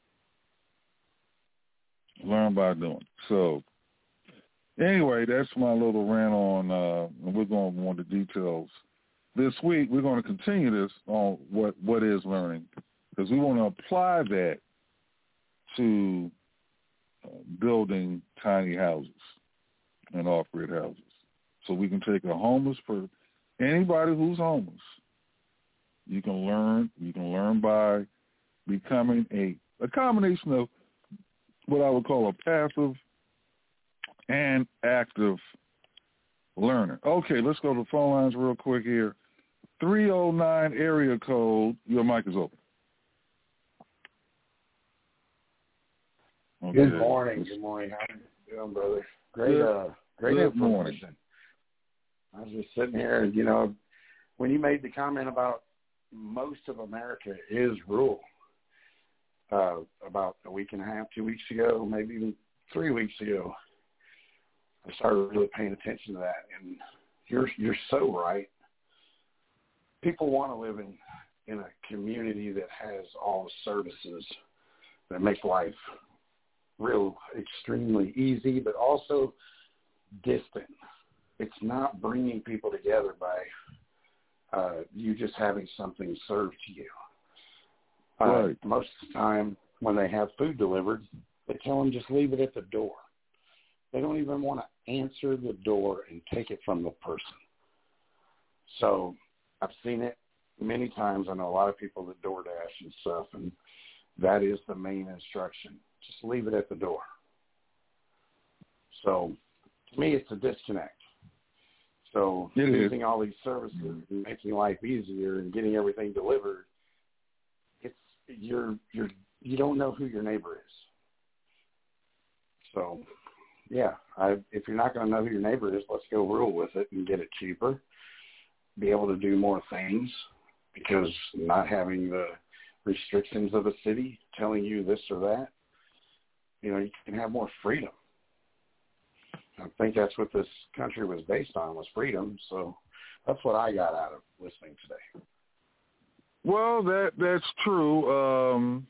Learn by doing. So, anyway, that's my little rant on, uh, and we're going to go into details. This week, we're going to continue this on what, what is learning, because we want to apply that to uh, building tiny houses and off-grid houses. So we can take a homeless person, anybody who's homeless, you can learn, you can learn by becoming a, a combination of what I would call a passive and active learner. Okay, let's go to the phone lines real quick here. three oh nine area code, your mic is open. Okay. Good morning. Good morning. How are you doing, brother? Great, uh, great Good information. Morning. I was just sitting here, you know, when you made the comment about most of America is rural, uh, about a week and a half, two weeks ago, maybe even three weeks ago, I started really paying attention to that. And you're you're so right. People want to live in, in a community that has all the services that make life real extremely easy, but also distant. It's not bringing people together by uh, you just having something served to you. Uh, right. Most of the time when they have food delivered, they tell them just leave it at the door. They don't even want to answer the door and take it from the person. So I've seen it many times. I know a lot of people that DoorDash and stuff, and that is the main instruction. Just leave it at the door. So to me, it's a disconnect. So it using is. all these services and making life easier and getting everything delivered, it's you're you're you don't know who your neighbor is. So yeah, I, if you're not going to know who your neighbor is, let's go rural with it and get it cheaper, be able to do more things, because not having the restrictions of a city telling you this or that, you know, you can have more freedom. I think that's what this country was based on, was freedom. So that's what I got out of listening today. Well, that that's true. Um,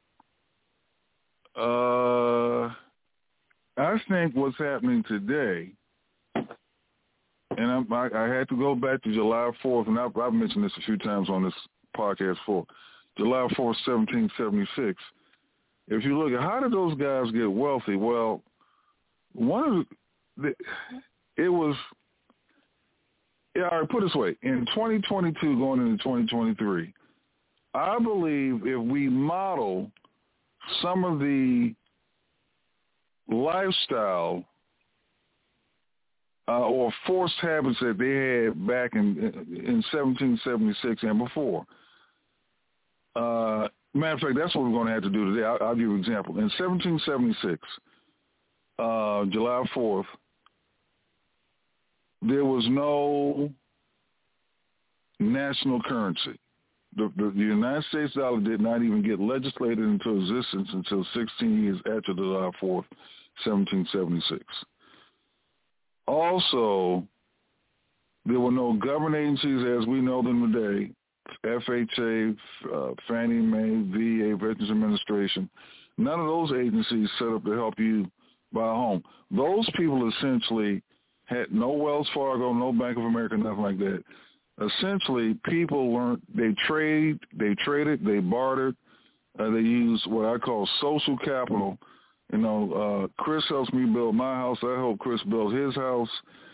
uh, I think what's happening today, and I'm, I, I had to go back to July fourth, and I've, I've mentioned this a few times on this podcast before. July fourth, seventeen seventy-six. If you look at how did those guys get wealthy, well, one of the, it was, yeah, all right, put it this way, in twenty twenty-two going into twenty twenty-three, I believe if we model some of the lifestyle uh, or forced habits that they had back in, in seventeen seventy-six and before, uh, matter of fact, that's what we're going to have to do today. I'll, I'll give you an example. In seventeen seventy-six, uh, July fourth, there was no national currency. The, the, the United States dollar did not even get legislated into existence until sixteen years after July fourth, seventeen seventy-six. Also, there were no government agencies as we know them today, F H A, uh, Fannie Mae, V A, Veterans Administration. None of those agencies set up to help you buy a home. Those people essentially had no Wells Fargo, no Bank of America, nothing like that. Essentially, people learned, they trade, they traded, they bartered, uh, they used what I call social capital. You know, uh, Chris helps me build my house. I help Chris build his house.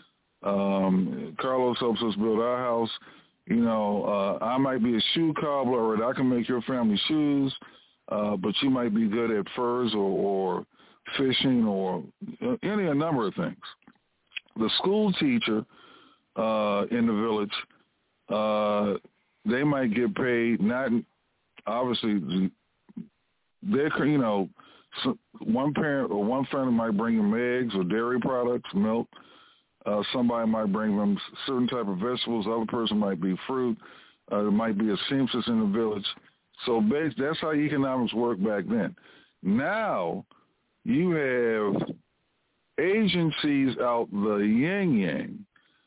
Um, Carlos helps us build our house. You know, uh, I might be a shoe cobbler, or I can make your family shoes, uh, but you might be good at furs or, or fishing or any a number of things. The school teacher uh, in the village, uh, they might get paid, not obviously, they're, you know, so one parent or one family might bring them eggs or dairy products, milk. Uh, somebody might bring them certain type of vegetables. The other person might be fruit. Uh, there might be a seamstress in the village. So bas- that's how economics worked back then. Now you have agencies out the yin-yang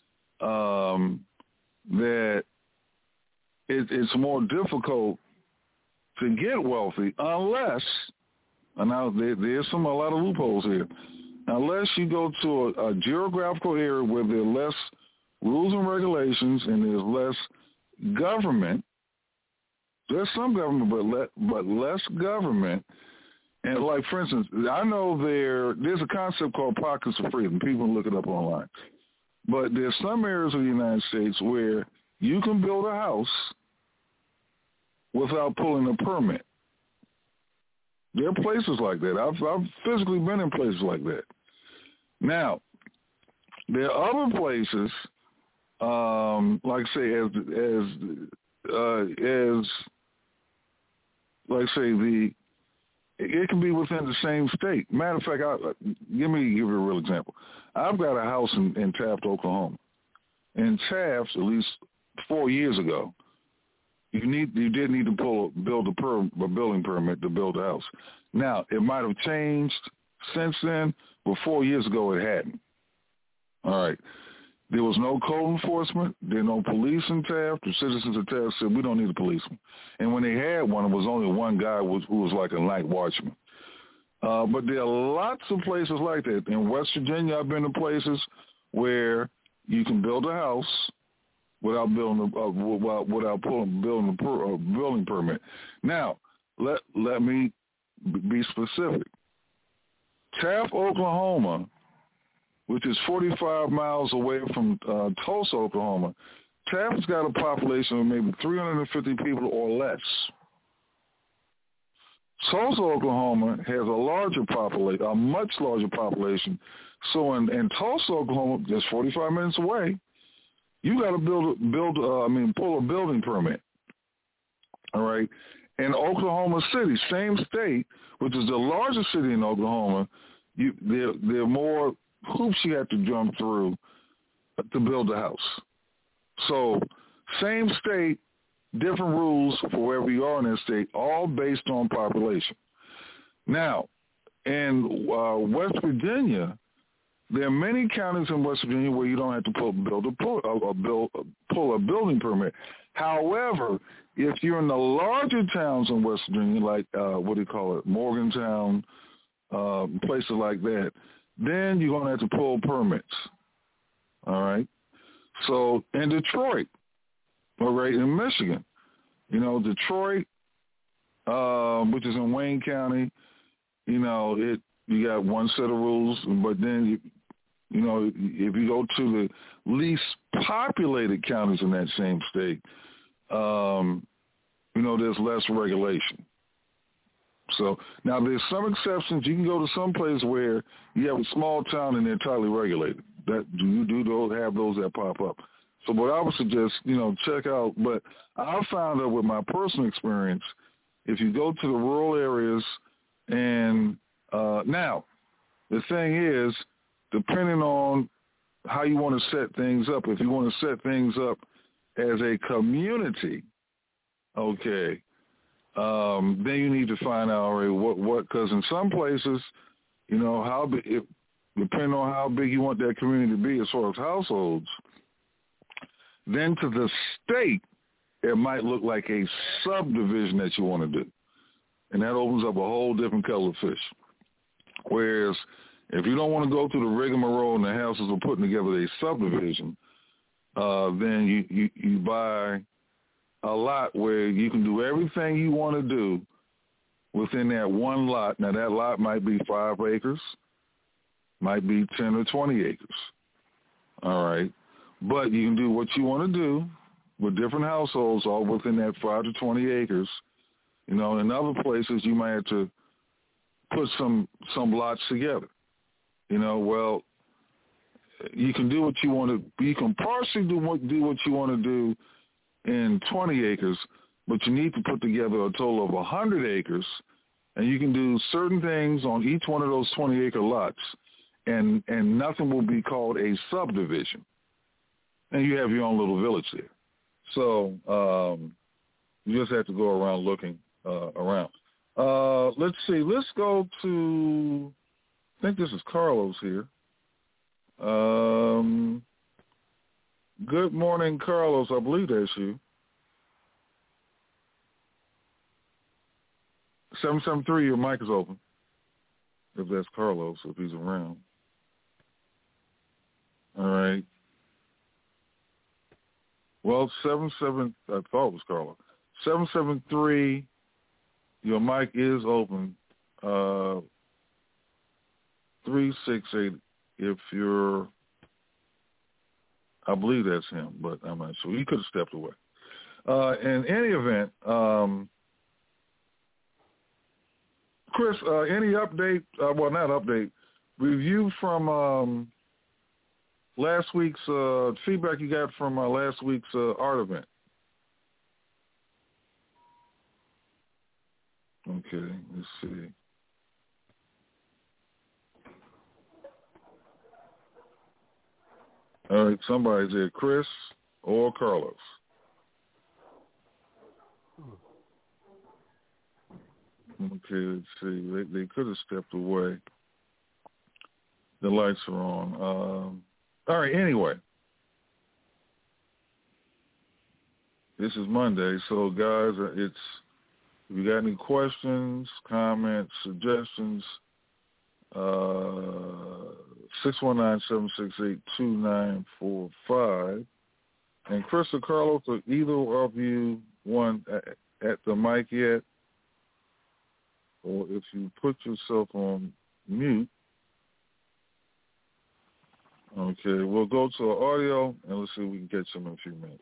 um, that it, it's more difficult to get wealthy unless, and now there, there's some a lot of loopholes here, unless you go to a, a geographical area where there are less rules and regulations and there's less government. There's some government, but le- but less government. And like, for instance, I know there there's a concept called pockets of freedom. People can look it up online. But there's some areas of the United States where you can build a house without pulling a permit. There are places like that. I've, I've physically been in places like that. Now, there are other places, um, like say, as as uh, as like say the it can be within the same state. Matter of fact, I, give me give you a real example. I've got a house in, in Taft, Oklahoma. In Taft, at least four years ago, you need you did need to pull build a, per, a building permit to build a house. Now it might have changed since then, but four years ago it hadn't. All right, there was no code enforcement. There were no police in Taft. The citizens of Taft said we don't need a policeman, and when they had one, it was only one guy who was, who was like a night watchman. Uh, but there are lots of places like that. In West Virginia, I've been to places where you can build a house without building a, uh, without, without pulling, building a per, uh, building permit. Now, let let me be specific. Taft, Oklahoma, which is forty-five miles away from uh, Tulsa, Oklahoma, Taft's got a population of maybe three hundred fifty people or less. Tulsa, Oklahoma has a larger population, a much larger population. So in, in Tulsa, Oklahoma, just forty-five minutes away, you got to build, build. Uh, I mean, pull a building permit. All right. In Oklahoma City, same state, which is the largest city in Oklahoma, you, there, there are more hoops you have to jump through to build a house. So, same state, different rules for wherever you are in that state, all based on population. Now, in uh, West Virginia, there are many counties in West Virginia where you don't have to pull, build a, pull, a, a build, pull a building permit. However, if you're in the larger towns in West Virginia, like uh, what do you call it, Morgantown, uh, places like that, then you're going to have to pull permits. All right? So in Detroit, all right, in Michigan, you know, Detroit, uh, which is in Wayne County, you know, it you got one set of rules, but then, you, you know, if you go to the least populated counties in that same state, um, you know, there's less regulation. So now there's some exceptions. You can go to some place where you have a small town and they're entirely regulated. That you do those, have those that pop up. So what I would suggest, you know, check out. But I found out with my personal experience, if you go to the rural areas and uh, now the thing is, depending on how you want to set things up, if you want to set things up as a community, okay, um, then you need to find out already what, what, because in some places, you know, how big, if, depending on how big you want that community to be as far as households, then to the state, it might look like a subdivision that you want to do. and that opens up a whole different kettle of fish. Whereas if you don't want to go through the rigmarole and the hassles of putting together a subdivision, uh, then you, you, you buy a lot where you can do everything you want to do within that one lot. Now, that lot might be five acres, might be ten or twenty acres, all right? But you can do what you want to do with different households all within that five to twenty acres. You know, in other places you might have to put some some lots together. You know, well, you can do what you want to. You can partially do what do what you want to do in twenty acres, but you need to put together a total of one hundred acres, and you can do certain things on each one of those twenty acre lots, and and nothing will be called a subdivision, and you have your own little village there. So um, you just have to go around looking uh, around. Uh, let's see. Let's go to. I think this is Carlos here. Um, good morning, Carlos. I believe that's you. seven seven three, your mic is open. If that's Carlos, if he's around. All right. Well, seven seven, I thought it was Carlos. seven seven three, your mic is open. Uh, three six eight, if you're, I believe that's him, but I'm not sure. He could have stepped away. Uh, in any event, um, Chris, uh, any update, uh, well, not update, review from um, last week's, uh, feedback you got from uh, last week's uh, art event? Okay, let's see. All right, somebody's there, Chris or Carlos. Okay, let's see. They, they could have stepped away. The lights are on. Um, all right, anyway. This is Monday, so guys, it's, if you got any questions, comments, suggestions, uh, six one nine, seven six eight, two nine four five. And Chris or Carlos, are either of you one at, at the mic yet? Or if you put yourself on mute. Okay, we'll go to audio, and let's see if we can get some in a few minutes.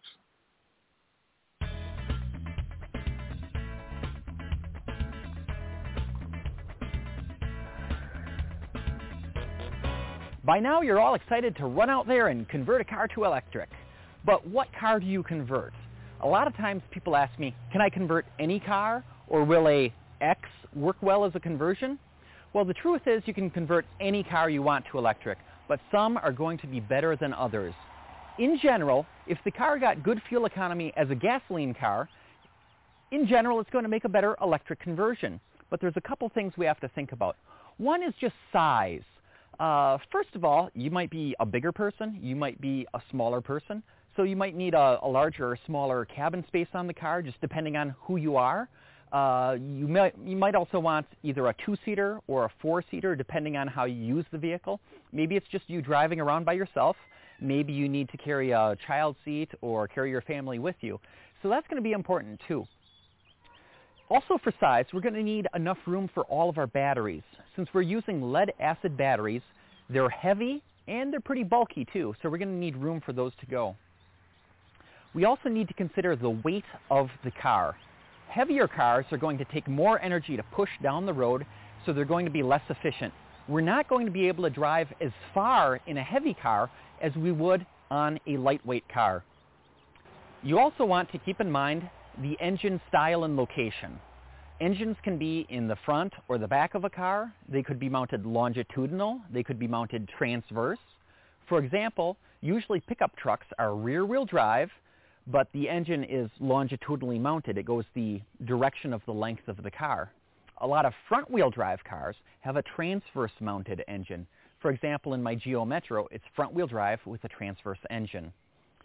By now, you're all excited to run out there and convert a car to electric. But what car do you convert? A lot of times people ask me, can I convert any car, or will a X work well as a conversion? Well, the truth is you can convert any car you want to electric, but some are going to be better than others. In general, if the car got good fuel economy as a gasoline car, in general it's going to make a better electric conversion. But there's a couple things we have to think about. One is just size. Uh, first of all, you might be a bigger person, you might be a smaller person, so you might need a, a larger or smaller cabin space on the car, just depending on who you are. Uh, you, might, you might also want either a two-seater or a four-seater, depending on how you use the vehicle. Maybe it's just you driving around by yourself. Maybe you need to carry a child seat or carry your family with you. So that's going to be important too. Also for size, we're going to need enough room for all of our batteries. Since we're using lead-acid batteries, they're heavy and they're pretty bulky too, so we're going to need room for those to go. We also need to consider the weight of the car. Heavier cars are going to take more energy to push down the road, so they're going to be less efficient. We're not going to be able to drive as far in a heavy car as we would on a lightweight car. You also want to keep in mind the engine style and location. Engines can be in the front or the back of a car. They could be mounted longitudinal. They could be mounted transverse. For example, usually pickup trucks are rear-wheel drive, but the engine is longitudinally mounted. It goes the direction of the length of the car. A lot of front-wheel drive cars have a transverse-mounted engine. For example, in my Geo Metro, it's front-wheel drive with a transverse engine.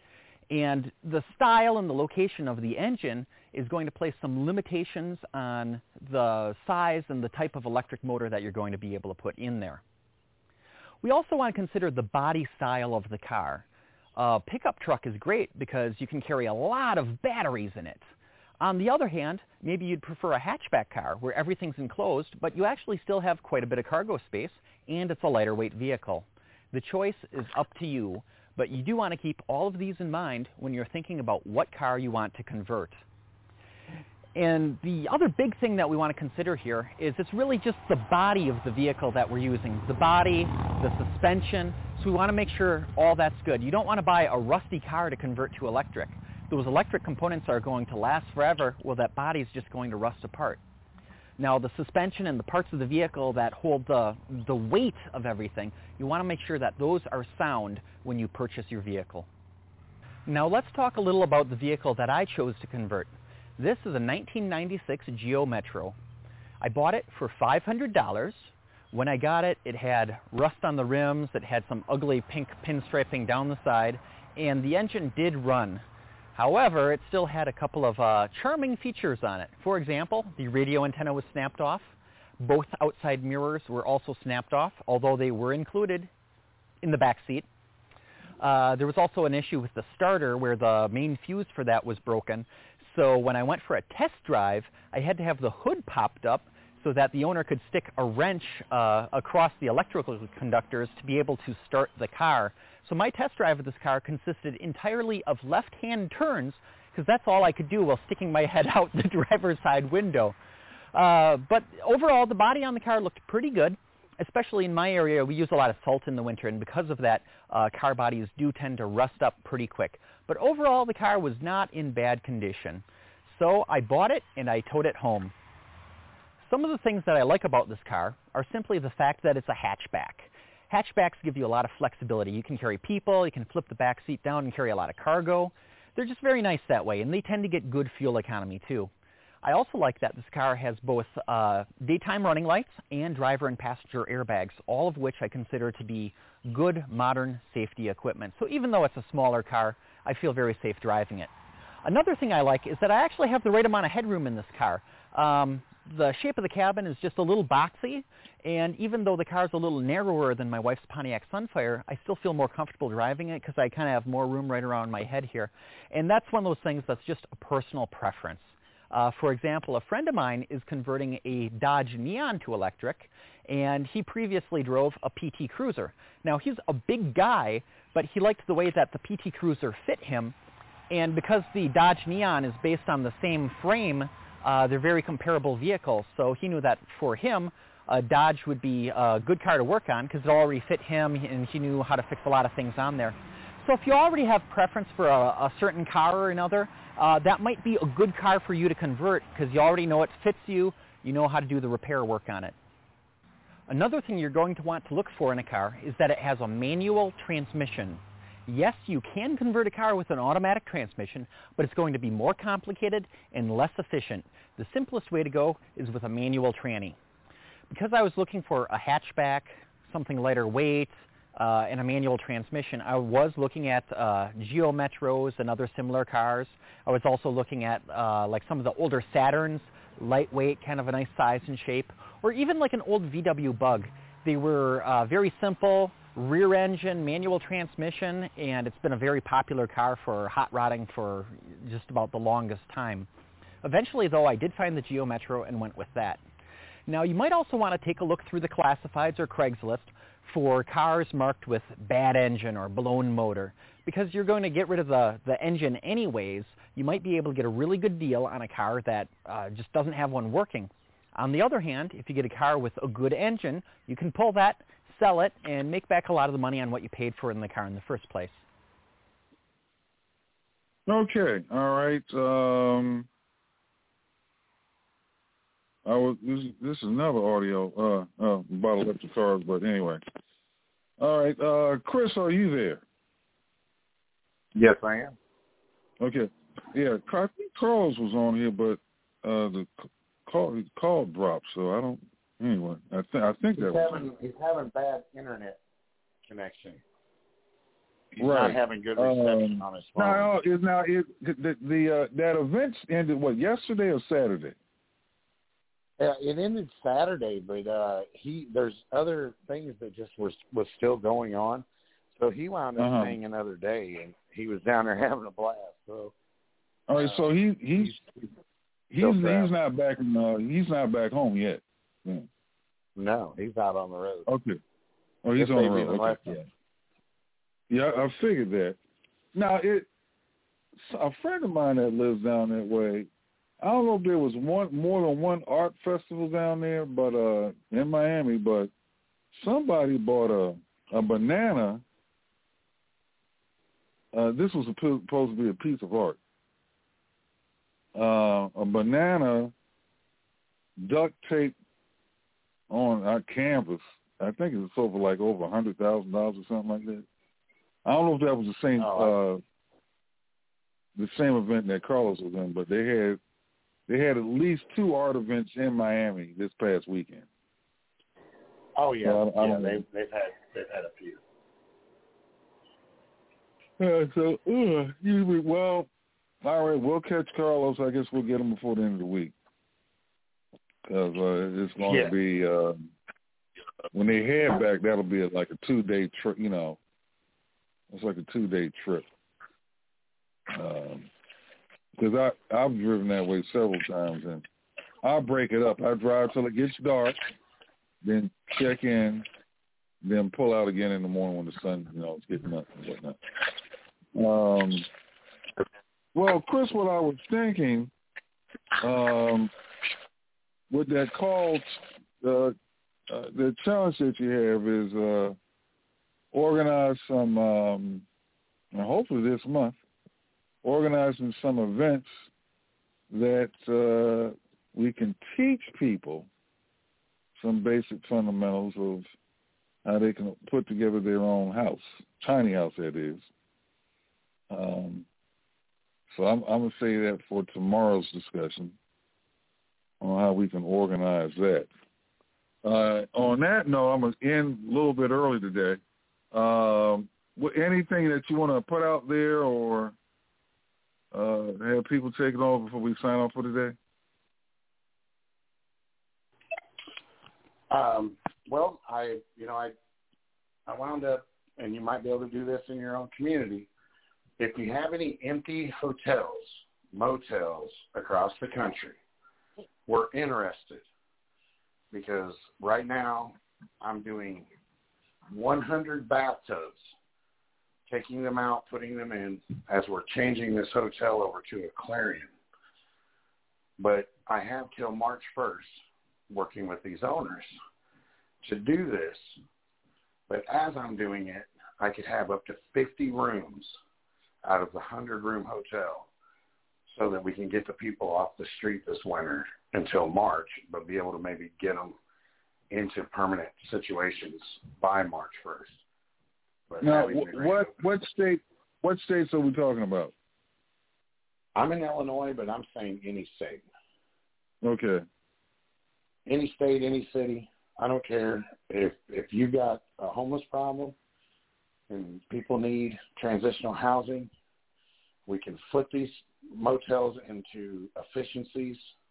And the style and the location of the engine is going to place some limitations on the size and the type of electric motor that you're going to be able to put in there. We also want to consider the body style of the car. A pickup truck is great because you can carry a lot of batteries in it. On the other hand, maybe you'd prefer a hatchback car where everything's enclosed, but you actually still have quite a bit of cargo space, and it's a lighter weight vehicle. The choice is up to you, but you do want to keep all of these in mind when you're thinking about what car you want to convert. And the other big thing that we want to consider here is it's really just the body of the vehicle that we're using. The body, the suspension, so we want to make sure all that's good. You don't want to buy a rusty car to convert to electric. Those electric components are going to last forever, well, that body is just going to rust apart. Now, the suspension and the parts of the vehicle that hold the, the weight of everything, you want to make sure that those are sound when you purchase your vehicle. Now, let's talk a little about the vehicle that I chose to convert. This is a nineteen ninety-six Geo Metro. I bought it for five hundred dollars. When I got it, it had rust on the rims, it had some ugly pink pinstriping down the side, and the engine did run. However, it still had a couple of uh, charming features on it. For example, the radio antenna was snapped off. Both outside mirrors were also snapped off, although they were included in the back seat. Uh, there was also an issue with the starter where the main fuse for that was broken. So when I went for a test drive, I had to have the hood popped up so that the owner could stick a wrench uh, across the electrical conductors to be able to start the car. So my test drive of this car consisted entirely of left-hand turns because that's all I could do while sticking my head out the driver's side window. Uh, but overall, the body on the car looked pretty good, especially in my area. We use a lot of salt in the winter, and because of that, uh, car bodies do tend to rust up pretty quick. But overall, the car was not in bad condition. So I bought it, and I towed it home. Some of the things that I like about this car are simply the fact that it's a hatchback. Hatchbacks give you a lot of flexibility. You can carry people, you can flip the back seat down and carry a lot of cargo. They're just very nice that way, and they tend to get good fuel economy too. I also like that this car has both uh, daytime running lights and driver and passenger airbags, all of which I consider to be good modern safety equipment. So even though it's a smaller car, I feel very safe driving it. Another thing I like is that I actually have the right amount of headroom in this car. Um, the shape of the cabin is just a little boxy, and even though the car is a little narrower than my wife's Pontiac Sunfire, I still feel more comfortable driving it because I kind of have more room right around my head here. And that's one of those things that's just a personal preference. Uh, for example, a friend of mine is converting a Dodge Neon to electric, and he previously drove a P T Cruiser. Now, he's a big guy, but he liked the way that the P T Cruiser fit him, and because the Dodge Neon is based on the same frame, uh, they're very comparable vehicles, so he knew that for him, a Dodge would be a good car to work on because it already fit him, and he knew how to fix a lot of things on there. So if you already have preference for a, a certain car or another, uh, that might be a good car for you to convert because you already know it fits you, you know how to do the repair work on it. Another thing you're going to want to look for in a car is that it has a manual transmission. Yes, you can convert a car with an automatic transmission, but it's going to be more complicated and less efficient. The simplest way to go is with a manual tranny. Because I was looking for a hatchback, something lighter weight, uh, and a manual transmission, I was looking at uh, Geo Metros and other similar cars. I was also looking at uh, like some of the older Saturns, lightweight, kind of a nice size and shape, or even like an old V W Bug. They were uh, very simple, rear engine, manual transmission, and it's been a very popular car for hot rodding for just about the longest time. Eventually, though, I did find the Geo Metro and went with that. Now, you might also want to take a look through the classifieds or Craigslist for cars marked with bad engine or blown motor. Because you're going to get rid of the, the engine anyways, you might be able to get a really good deal on a car that uh, just doesn't have one working. On the other hand, if you get a car with a good engine, you can pull that, sell it, and make back a lot of the money on what you paid for in the car in the first place. Okay, all right. Um, I was, this, this is another audio uh, uh, about electric cars, but anyway. All right, uh, Chris, are you there? Yes, I am. Okay. Yeah, I think Carlos was on here, but uh, the call call dropped, so I don't. Anyway, I think I think he's that was having, he's having bad internet connection. he's right. not having good reception um, on his phone. Now, is now is the, the uh, that event ended what, yesterday or Saturday? Yeah, it ended Saturday, but uh, he there's other things that just was was still going on, so he wound up uh-huh. staying another day, and he was down there having a blast. So, all right, uh, so he he's he's he's, he's not back in, uh, he's not back home yet. Yeah. No, he's out on the road. Okay. Oh, he's If on the they've road. even Okay. left yet. Yeah, I figured that. Now, it a friend of mine that lives down that way, I don't know if there was one more than one art festival down there, but uh, in Miami. But somebody bought a a banana. Uh, this was supposed to be a piece of art. Uh, a banana duct tape on our canvas. I think it was sold for like over a hundred thousand dollars or something like that. I don't know if that was the same oh, uh, the same event that Carlos was in, but they had they had at least two art events in Miami this past weekend. Oh yeah, so I, I yeah, they've they've had they've had a few. Uh, so uh, usually, well, all right, we'll catch Carlos. I guess we'll get him before the end of the week because uh, it's going yeah. to be uh, when they head back. That'll be a, like a two day trip. You know, it's like a two day trip. Because um, I I've driven that way several times, and I'll break it up. I drive till it gets dark, then check in, then pull out again in the morning when the sun, you know, is getting up and whatnot. Um, well, Chris, what I was thinking, um, with that call, uh, uh, the challenge that you have is uh, organize some, um, and hopefully this month, organizing some events that uh, we can teach people some basic fundamentals of how they can put together their own house, tiny house that is. Um, so I'm, I'm going to say that for tomorrow's discussion on how we can organize that. Uh, on that note, I'm going to end a little bit early today. Um, anything that you want to put out there or uh, have people take it over before we sign off for today? Um, well, I, you know, I, I wound up, and you might be able to do this in your own community. If you have any empty hotels, motels across the country, we're interested because right now I'm doing one hundred bathtubs, taking them out, putting them in as we're changing this hotel over to a Clarion. But I have till March first working with these owners to do this. But as I'm doing it, I could have up to fifty rooms out of the hundred-room hotel so that we can get the people off the street this winter until March, but be able to maybe get them into permanent situations by March first. But now, what what state what states are we talking about? I'm in Illinois, but I'm saying any state. Okay. Any state, any city. I don't care. If if you got a homeless problem and people need transitional housing, we can flip these motels into efficiencies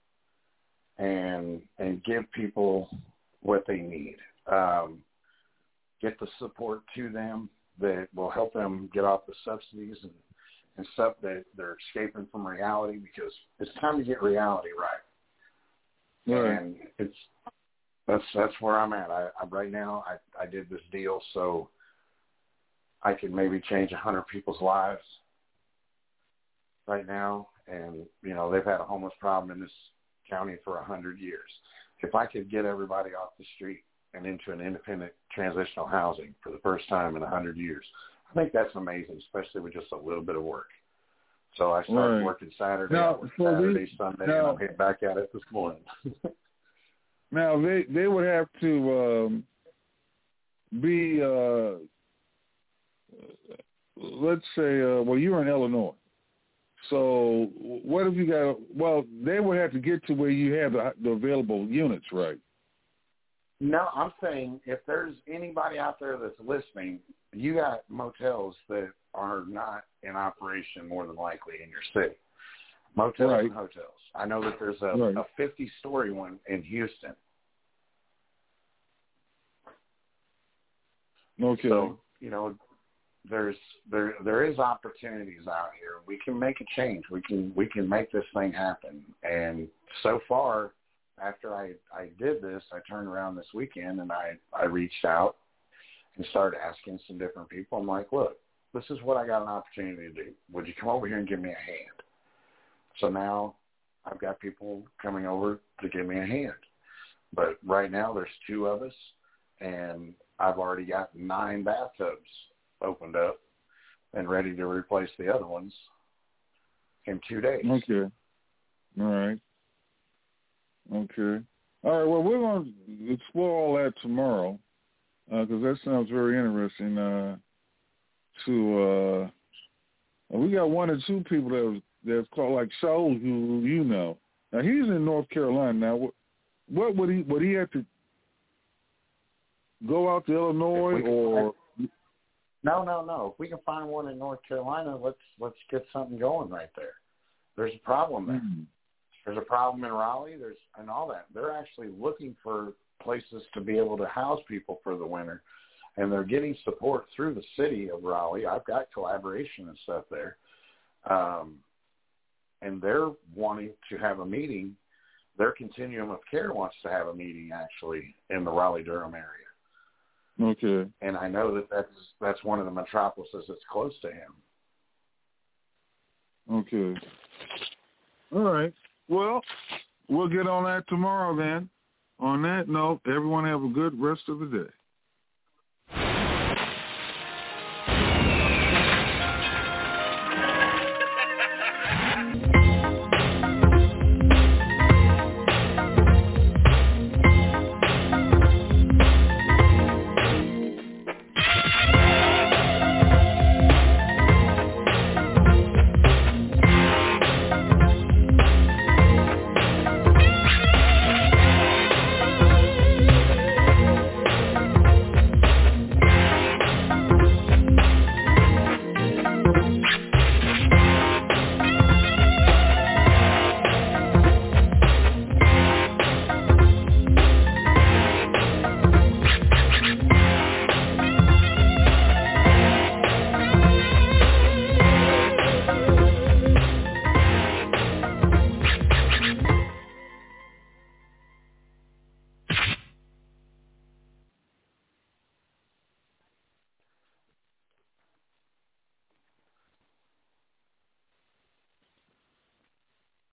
and and give people what they need. Um, get the support to them that will help them get off the subsidies and, and stuff that they're escaping from reality, because it's time to get reality right. Right. And it's that's that's where I'm at. I, I right now I, I did this deal so I can maybe change a hundred people's lives right now. And you know, they've had a homeless problem in this county for a hundred years. If I could get everybody off the street and into an independent transitional housing for the first time in a hundred years, I think that's amazing, especially with just a little bit of work. So I started right. working Saturday, now, I worked so Saturday, these, Sunday, now, and I'm heading back at it this morning. Now, they, they would have to um, be, uh, let's say, uh, well, you're in Illinois. So what have you got? Well, they would have to get to where you have the, the available units, right? No, I'm saying if there's anybody out there that's listening, you got motels that are not in operation more than likely in your city. Motels right. and hotels. I know that there's a, right. a fifty-story one in Houston. Okay. So, you know, there's there there is opportunities out here. We can make a change. We can we can make this thing happen. And so far, after I, I did this, I turned around this weekend and I, I reached out and started asking some different people. I'm like, look, this is what I got an opportunity to do. Would you come over here and give me a hand? So now I've got people coming over to give me a hand. But right now there's two of us, and I've already got nine bathtubs opened up and ready to replace the other ones in two days. Okay. All right. Okay. All right, well, we're going to explore all that tomorrow because uh, that sounds very interesting uh, to uh, – we got one or two people that that's called like Saul, who you know. Now, he's in North Carolina. Now, what, what would he – would he have to go out to Illinois or find, – No, no, no. If we can find one in North Carolina, let's let's get something going right there. There's a problem there. Mm-hmm. There's a problem in Raleigh. There's and all that. They're actually looking for places to be able to house people for the winter, and they're getting support through the city of Raleigh. I've got collaboration and stuff there, um, and they're wanting to have a meeting. Their continuum of care wants to have a meeting actually in the Raleigh-Durham area. Okay. And I know that that's that's one of the metropolises that's close to him. Okay. All right. Well, we'll get on that tomorrow then. On that note, everyone have a good rest of the day.